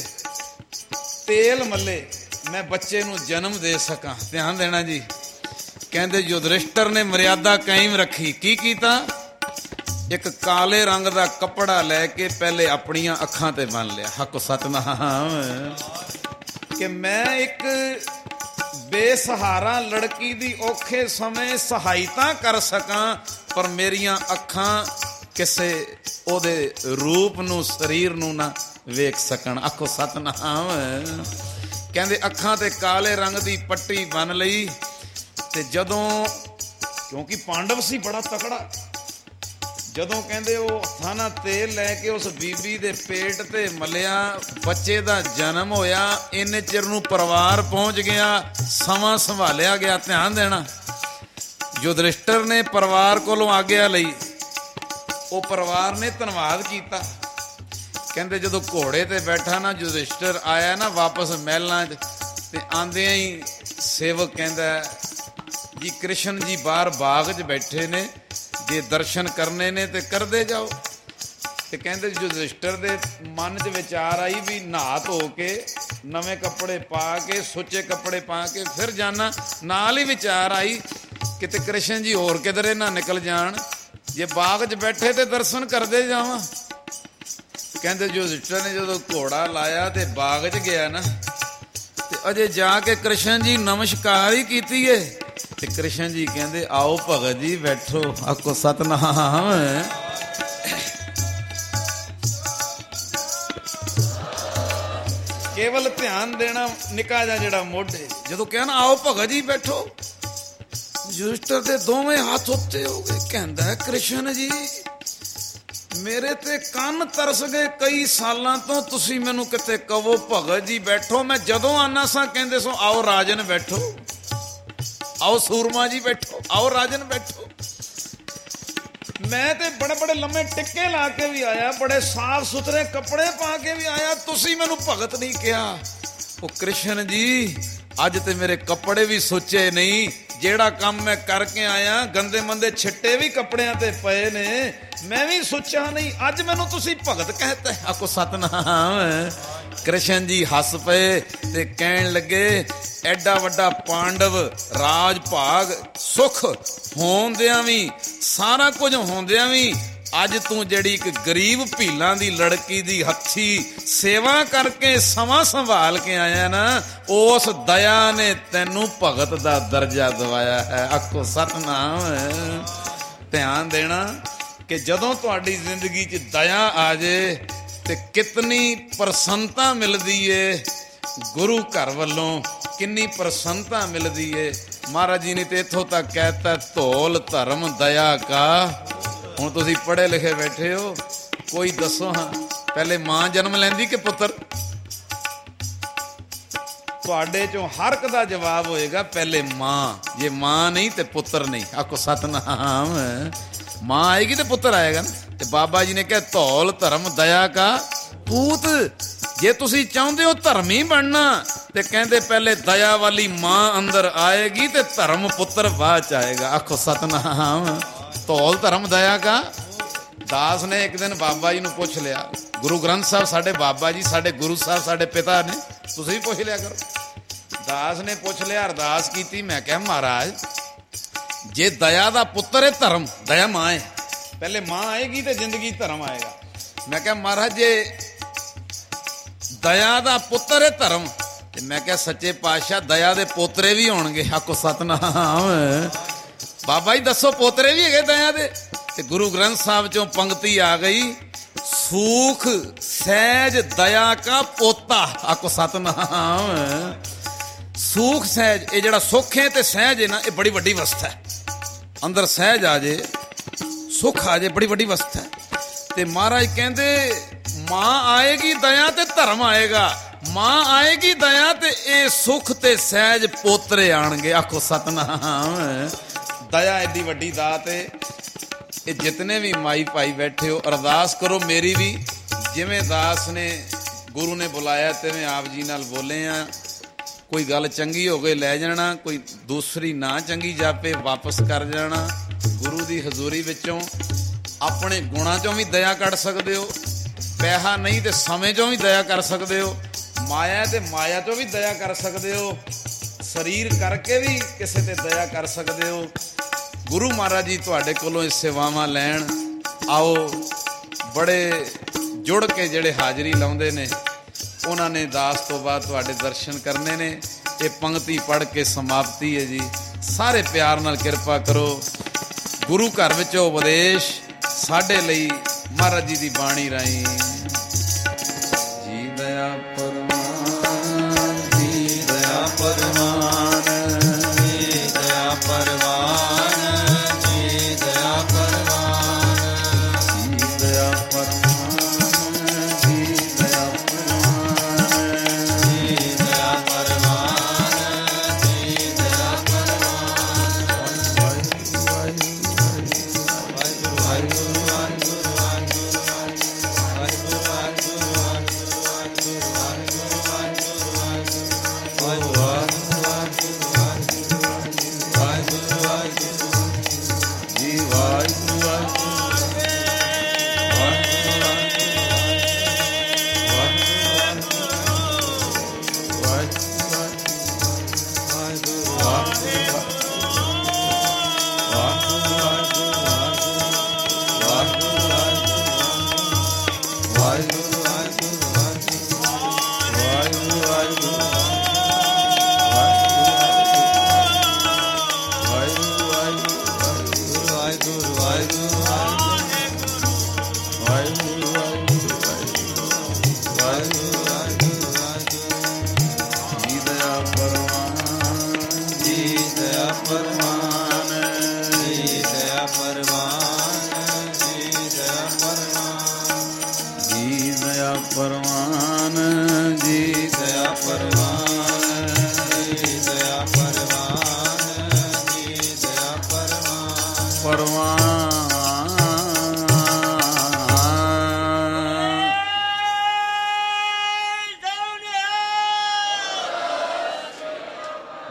ਤੇਲ ਮੱਲੇ, ਮੈਂ ਬੱਚੇ ਨੂੰ ਜਨਮ ਦੇ ਸਕਾਂ। ਧਿਆਨ ਦੇਣਾ ਜੀ। ਕਹਿੰਦੇ ਯੁਧਿਸ਼ਟਰ ਨੇ ਮਰਿਆਦਾ ਕਾਇਮ ਰੱਖੀ। ਕੀ ਕੀਤਾ? ਇੱਕ ਕਾਲੇ ਰੰਗ ਦਾ ਕੱਪੜਾ ਲੈ ਕੇ ਪਹਿਲੇ ਆਪਣੀਆਂ ਅੱਖਾਂ ਤੇ ਬੰਨ ਲਿਆ। ਹੱਕ ਸਤਨਾਮ। ਕਿ ਮੈਂ ਇੱਕ ਬੇਸਹਾਰਾ ਲੜਕੀ ਦੀ ਔਖੇ ਸਮੇਂ ਸਹਾਇਤਾ ਕਰ ਸਕਾਂ, ਪਰ ਮੇਰੀਆਂ ਅੱਖਾਂ ਕਿਸੇ ਉਹਦੇ ਰੂਪ ਨੂੰ, ਸਰੀਰ ਨੂੰ ਨਾ ਵੇਖ ਸਕਣ। ਆਖੋ ਸਤਨਾਮ। ਕਹਿੰਦੇ ਅੱਖਾਂ ਤੇ ਕਾਲੇ ਰੰਗ ਦੀ ਪੱਟੀ ਬੰਨ ਲਈ, ਤੇ ਜਦੋਂ, ਕਿਉਂਕਿ ਪਾਂਡਵ ਸੀ ਬੜਾ ਤਕੜਾ, ਜਦੋਂ ਕਹਿੰਦੇ ਉਹ ਹੱਥਾਂ ਨਾਲ ਤੇਲ ਲੈ ਕੇ ਉਸ ਬੀਬੀ ਦੇ ਪੇਟ ਤੇ ਮਲਿਆ, ਬੱਚੇ ਦਾ ਜਨਮ ਹੋਇਆ। ਇੰਨੇ ਚਿਰ ਨੂੰ ਪਰਿਵਾਰ ਪਹੁੰਚ ਗਿਆ, ਸਮਾਂ ਸੰਭਾਲਿਆ ਗਿਆ। ਧਿਆਨ ਦੇਣਾ, ਯੁਧਿਸ਼ਟਰ ਨੇ ਪਰਿਵਾਰ ਕੋਲੋਂ ਆਗਿਆ ਲਈ, ਉਹ ਪਰਿਵਾਰ ਨੇ ਧੰਨਵਾਦ ਕੀਤਾ। ਕਹਿੰਦੇ ਜਦੋਂ ਘੋੜੇ ਤੇ ਬੈਠਾ ਨਾ ਯੁਧਿਸ਼ਟਰ ਆਇਆ ਨਾ ਵਾਪਸ ਮਹਿਲਾਂ 'ਚ, ਤੇ ਆਂਦਿਆਂ ਹੀ ਸੇਵਕ ਕਹਿੰਦਾ ਜੀ ਕ੍ਰਿਸ਼ਨ ਜੀ ਬਾਹਰ ਬਾਗ 'ਚ ਬੈਠੇ ਨੇ, ਜੇ ਦਰਸ਼ਨ ਕਰਨੇ ਨੇ ਤੇ ਕਰਦੇ ਜਾਓ। ਤੇ ਕਹਿੰਦੇ ਯੁਧਿਸ਼ਟਰ ਦੇ ਮਨ 'ਚ ਵਿਚਾਰ ਆਈ ਵੀ ਨਹਾ ਧੋ ਕੇ, ਨਵੇਂ ਕੱਪੜੇ ਪਾ ਕੇ, ਸੁੱਚੇ ਕੱਪੜੇ ਪਾ ਕੇ ਫਿਰ ਜਾਣਾ। ਨਾਲ ਹੀ ਵਿਚਾਰ ਆਈ ਕਿਤੇ ਕ੍ਰਿਸ਼ਨ ਜੀ ਹੋਰ ਕਿਧਰੇ ਨਾ ਨਿਕਲ ਜਾਣ, ਜੇ ਬਾਗ 'ਚ ਬੈਠੇ ਤੇ ਦਰਸ਼ਨ ਕਰਦੇ ਜਾਵਾਂ। ਕਹਿੰਦੇ ਯੁਧਿਸ਼ਟਰ ਨੇ ਜਦੋਂ ਘੋੜਾ ਲਾਇਆ ਤੇ ਬਾਗ 'ਚ ਗਿਆ ਨਾ, ਤੇ ਅਜੇ ਜਾ ਕੇ ਕ੍ਰਿਸ਼ਨ ਜੀ ਨਮਸਕਾਰ ਹੀ ਕੀਤੀ ਏ, ਤੇ ਕ੍ਰਿਸ਼ਨ ਜੀ ਕਹਿੰਦੇ ਆਓ ਭਗਤ ਜੀ ਬੈਠੋ। ਆਖੋ ਸਤਨਾਮ। ਕੇਵਲ ਧਿਆਨ ਦੇਣਾ, ਨਿੱਕਾ ਜਿਹਾ ਜਿਹੜਾ ਮੋਢੇ, ਜਦੋਂ ਕਿਹਾ ਨਾ ਆਓ ਭਗਤ ਜੀ ਬੈਠੋ, ਯੁਧਿਸ਼ਟਰ ਦੇ ਦੋਵੇਂ ਹੱਥ ਉੱਤੇ ਹੋ ਗਏ। ਕਹਿੰਦਾ ਕ੍ਰਿਸ਼ਨ ਜੀ ਮੇਰੇ ਤੇ ਕੰਨ ਤਰਸ ਗਏ ਕਈ ਸਾਲਾਂ ਤੋਂ, ਤੁਸੀਂ ਮੈਨੂੰ ਕਿਤੇ ਕਹੋ ਭਗਤ ਜੀ ਬੈਠੋ। ਮੈਂ ਜਦੋਂ ਆਨਾ ਸਾਂ ਕਹਿੰਦੇ ਸੋ ਆਓ ਰਾਜਨ ਬੈਠੋ, ਆਓ ਸੂਰਮਾ ਜੀ ਬੈਠੋ, ਆਓ ਰਾਜਨ ਬੈਠੋ। ਮੈਂ ਤੇ ਬੜੇ ਬੜੇ ਲੰਮੇ ਟਿੱਕੇ ਲਾ ਕੇ ਵੀ ਆਇਆ, ਬੜੇ ਸਾਫ ਸੁਥਰੇ ਕੱਪੜੇ ਪਾ ਕੇ ਵੀ ਆਇਆ, ਤੁਸੀਂ ਮੈਨੂੰ ਭਗਤ ਨਹੀਂ ਕਿਹਾ। ਉਹ ਕ੍ਰਿਸ਼ਨ ਜੀ ਅੱਜ ਤੇ ਮੇਰੇ ਕੱਪੜੇ ਵੀ ਸੁੱਚੇ ਨਹੀਂ, ਜਿਹੜਾ ਕੰਮ ਮੈਂ ਕਰਕੇ ਆਇਆ ਗੰਦੇ ਮੰਦੇ ਛਿੱਟੇ ਵੀ ਕੱਪੜਿਆਂ ਤੇ ਪਏ ਨੇ, ਮੈਂ ਵੀ ਸੁੱਚਾ ਨਹੀਂ, ਅੱਜ ਮੈਨੂੰ ਤੁਸੀਂ ਭਗਤ ਕਹਿਤਾ। ਆਖੋ ਸਤਨਾਮ। ਕ੍ਰਿਸ਼ਨ ਜੀ ਹੱਸ ਪਏ ਤੇ ਕਹਿਣ ਲੱਗੇ ਐਡਾ ਵੱਡਾ ਪਾਂਡਵ ਰਾਜ ਭਾਗ ਸੁਖ ਹੋਂਦਿਆਂ ਵੀ, ਸਾਰਾ ਕੁਝ ਹੋਂਦਿਆਂ ਵੀ ਅੱਜ ਤੂੰ ਜਿਹੜੀ ਇੱਕ ਗਰੀਬ ਭੀਲਾਂ ਦੀ ਲੜਕੀ ਦੀ ਹੱਥੀ ਸੇਵਾ ਕਰਕੇ ਸਮਾਂ ਸੰਭਾਲ ਕੇ ਆਇਆ ਨਾ, ਉਸ ਦਇਆ ਨੇ ਤੈਨੂੰ ਭਗਤ ਦਾ ਦਰਜਾ ਦਵਾਇਆ ਹੈ। ਆਖੋ ਸਤਨਾਮ। ਧਿਆਨ ਦੇਣਾ ਕਿ ਜਦੋਂ ਤੁਹਾਡੀ ਜ਼ਿੰਦਗੀ 'ਚ ਦਇਆ ਆ ਜੇ ਤੇ ਕਿਤਨੀ ਪ੍ਰਸੰਨਤਾ ਮਿਲਦੀ ਏ ਗੁਰੂ ਘਰ ਵੱਲੋਂ, ਕਿੰਨੀ ਪ੍ਰਸੰਨਤਾ ਮਿਲਦੀ ਏ। ਮਹਾਰਾਜ ਜੀ ਨੇ ਤੇ ਇੱਥੋਂ ਤੱਕ ਕਹਿਤਾ ਧੌਲ ਧਰਮ ਦਇਆ ਕਾ। ਹੁਣ ਤੁਸੀਂ ਪੜ੍ਹੇ ਲਿਖੇ ਬੈਠੇ ਹੋ, ਕੋਈ ਦੱਸੋ ਹਾਂ ਪਹਿਲੇ ਮਾਂ ਜਨਮ ਲੈਂਦੀ ਕਿ ਪੁੱਤਰ? ਤੁਹਾਡੇ ਚੋਂ ਹਰ ਇੱਕ ਦਾ ਜਵਾਬ ਹੋਏਗਾ ਪਹਿਲੇ ਮਾਂ। ਜੇ ਮਾਂ ਨਹੀਂ ਤੇ ਪੁੱਤਰ ਨਹੀਂ। ਆਖੋ ਸਤਨਾਮ। ਮਾਂ ਆਏਗੀ ਤੇ ਪੁੱਤਰ ਆਏਗਾ ਨਾ। ਤੇ ਬਾਬਾ ਜੀ ਨੇ ਕਿਹਾ ਧੌਲ ਧਰਮ ਦਇਆ ਕਾ ਪੂਤ। ਜੇ ਤੁਸੀਂ ਚਾਹੁੰਦੇ ਹੋ ਧਰਮੀ ਬਣਨਾ ਤੇ ਕਹਿੰਦੇ ਪਹਿਲੇ ਦਇਆ ਵਾਲੀ ਮਾਂ ਅੰਦਰ ਆਏਗੀ ਤੇ ਧਰਮ ਪੁੱਤਰ ਬਾਅਦ ਚ ਆਏਗਾ। ਆਖੋ ਸਤਨਾਮ। ਧੌਲ ਧਰਮ ਦਇਆ ਕਾ। ਦਾਸ ਨੇ ਇੱਕ ਦਿਨ ਬਾਬਾ ਜੀ ਨੂੰ ਪੁੱਛ ਲਿਆ, ਗੁਰੂ ਗ੍ਰੰਥ ਸਾਹਿਬ ਸਾਡੇ ਬਾਬਾ ਜੀ, ਸਾਡੇ ਗੁਰੂ ਸਾਹਿਬ, ਸਾਡੇ ਪਿਤਾ ਨੇ, ਤੁਸੀਂ ਵੀ ਪੁੱਛ ਲਿਆ ਕਰੋ। ਦਾਸ ਨੇ ਪੁੱਛ ਲਿਆ, ਅਰਦਾਸ ਕੀਤੀ। ਮੈਂ ਕਿਹਾ ਮਹਾਰਾਜ ਜੇ ਦਇਆ ਦਾ ਪੁੱਤਰ ਹੈ ਧਰਮ, ਦਇਆ ਮਾਂ ਹੈ, ਪਹਿਲੇ ਮਾਂ ਆਏਗੀ ਤੇ ਜ਼ਿੰਦਗੀ ਧਰਮ ਆਏਗਾ। ਮੈਂ ਕਿਹਾ ਮਹਾਰਾਜ ਜੇ ਦਇਆ ਦਾ ਪੁੱਤਰ ਹੈ ਧਰਮ, ਤੇ ਮੈਂ ਕਿਹਾ ਸੱਚੇ ਪਾਤਸ਼ਾਹ ਦਇਆ ਦੇ ਪੋਤਰੇ ਵੀ ਹੋਣਗੇ। ਆਖੋ ਸਤਨਾਮ। ਬਾਬਾ ਜੀ ਦੱਸੋ ਪੋਤਰੇ ਵੀ ਹੈਗੇ ਦਇਆ ਦੇ? ਤੇ ਗੁਰੂ ਗ੍ਰੰਥ ਸਾਹਿਬ ਚੋਂ ਪੰਕਤੀ ਆ ਗਈ ਸੂਖ ਸਹਿਜ ਦਇਆ ਕਾ ਪੋਤਾ। ਆਖੋ ਸਤਨਾਮ। ਸੂਖ ਸਹਿਜ, ਇਹ ਜਿਹੜਾ ਸੁੱਖ ਹੈ ਤੇ ਸਹਿਜ ਹੈ ਨਾ, ਇਹ ਬੜੀ ਵੱਡੀ ਅਵਸਥਾ ਹੈ। ਅੰਦਰ ਸਹਿਜ ਆ ਜੇ, ਸੁੱਖ ਆ ਜੇ, ਬੜੀ ਵੱਡੀ ਅਵਸਥਾ ਹੈ। ਤੇ ਮਹਾਰਾਜ ਕਹਿੰਦੇ ਮਾਂ ਆਏਗੀ ਦਇਆ ਤੇ ਧਰਮ ਆਏਗਾ, ਮਾਂ ਆਏਗੀ ਦਇਆ ਤੇ ਇਹ ਸੁੱਖ ਤੇ ਸਹਿਜ ਪੋਤਰੇ ਆਣਗੇ। ਆਖੋ ਸਤਨਾਮ। ਦਇਆ ਐਡੀ ਵੱਡੀ ਦਾਤ ਹੈ। ਇਹ ਜਿਤਨੇ ਵੀ ਮਾਈ ਭਾਈ ਬੈਠੇ ਹੋ ਅਰਦਾਸ ਕਰੋ ਮੇਰੀ ਵੀ, ਜਿਵੇਂ ਦਾਸ ਨੇ ਗੁਰੂ ਨੇ ਬੁਲਾਇਆ ਤਿਵੇਂ ਆਪ ਜੀ ਨਾਲ ਬੋਲੇ ਆ। ਕੋਈ ਗੱਲ ਚੰਗੀ ਹੋ ਗਈ ਲੈ ਜਾਣਾ, ਕੋਈ ਦੂਸਰੀ ਨਾ ਚੰਗੀ ਜਾਪੇ ਵਾਪਸ ਕਰ ਜਾਣਾ। ਗੁਰੂ ਦੀ ਹਜ਼ੂਰੀ ਵਿੱਚੋਂ ਆਪਣੇ ਗੁਣਾਂ ਚੋਂ ਵੀ ਦਇਆ ਕੱਢ ਸਕਦੇ ਹੋ, ਪੈਸਾ ਨਹੀਂ ਤੇ ਸਮੇਂ ਚੋਂ ਵੀ ਦਇਆ ਕਰ ਸਕਦੇ ਹੋ, ਮਾਇਆ ਤੇ ਮਾਇਆ ਚੋਂ ਵੀ ਦਇਆ ਕਰ ਸਕਦੇ ਹੋ, ਸਰੀਰ ਕਰਕੇ ਵੀ ਕਿਸੇ ਤੇ ਦਇਆ ਕਰ ਸਕਦੇ ਹੋ। ਗੁਰੂ ਮਹਾਰਾਜ ਜੀ ਤੁਹਾਡੇ ਕੋਲੋਂ ਇਹ ਸੇਵਾਵਾਂ ਲੈਣ ਆਓ। ਬੜੇ ਜੁੜ ਕੇ ਜਿਹੜੇ ਹਾਜ਼ਰੀ ਲਾਉਂਦੇ ਨੇ ਉਹਨਾਂ ਨੇ ਦਾਸ ਤੋਂ ਬਾਅਦ ਤੁਹਾਡੇ ਦਰਸ਼ਨ ਕਰਨੇ ਨੇ। ਇਹ ਪੰਕਤੀ ਪੜ੍ਹ ਕੇ ਸਮਾਪਤੀ ਹੈ ਜੀ। ਸਾਰੇ ਪਿਆਰ ਨਾਲ ਕਿਰਪਾ ਕਰੋ। ਗੁਰੂ ਘਰ ਵਿੱਚੋਂ ਉਪਦੇਸ਼ ਸਾਡੇ ਲਈ ਮਹਾਰਾਜ ਜੀ ਦੀ ਬਾਣੀ ਰਾਹੀਂ। ਜੀ ਦਇਆ ਪਰਮਾਨ, ਜੀ ਦਇਆ ਪਰਮਾਨ, ਜੀ ਦਇਆ ਪਰਮਾਨ, ਜੀ ਦਇਆ ਪਰਮਾਨ, ਜੀ ਦਇਆ ਪਰਮਾਨ, ਜੀ ਦਇਆ ਪਰਮਾਨ, ਜੀ ਦਇਆ ਪਰਮਾਨ, ਜੀ ਦਇਆ ਪਰਮਾਨ। ਵਾਹਿਗੁਰੂ ਵਾਹਿਗੁਰੂ ਵਾਹਿਗੁਰੂ ਵਾਹਿਗੁਰੂ ਵਾਹਿਗੁਰੂ ਵਾਹਿਗੁਰੂ ਵਾਹਿਗੁਰੂ ਵਾਹਿਗੁਰੂ।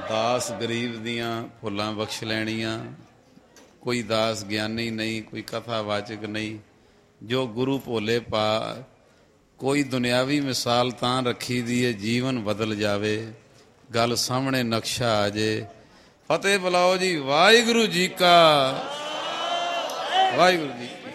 ਦਾਸ ਗਰੀਬ ਦੀਆਂ ਫੁੱਲਾਂ ਬਖਸ਼ ਲੈਣੀਆਂ। ਕੋਈ ਦਾਸ ਗਿਆਨੀ ਨਹੀਂ, ਕੋਈ ਕਥਾਵਾਚਕ ਨਹੀਂ, ਜੋ ਗੁਰੂ ਭੋਲੇ ਪਾ। ਕੋਈ ਦੁਨਿਆਵੀ ਮਿਸਾਲ ਤਾਂ ਰੱਖੀ ਦੀ ਹੈ ਜੀਵਨ ਬਦਲ ਜਾਵੇ, ਗੱਲ ਸਾਹਮਣੇ ਨਕਸ਼ਾ ਆ ਜੇ। ਫਤਿਹ ਬੁਲਾਓ ਜੀ। ਵਾਹਿਗੁਰੂ ਜੀ ਕਾ ਵਾਹਿਗੁਰੂ ਜੀ।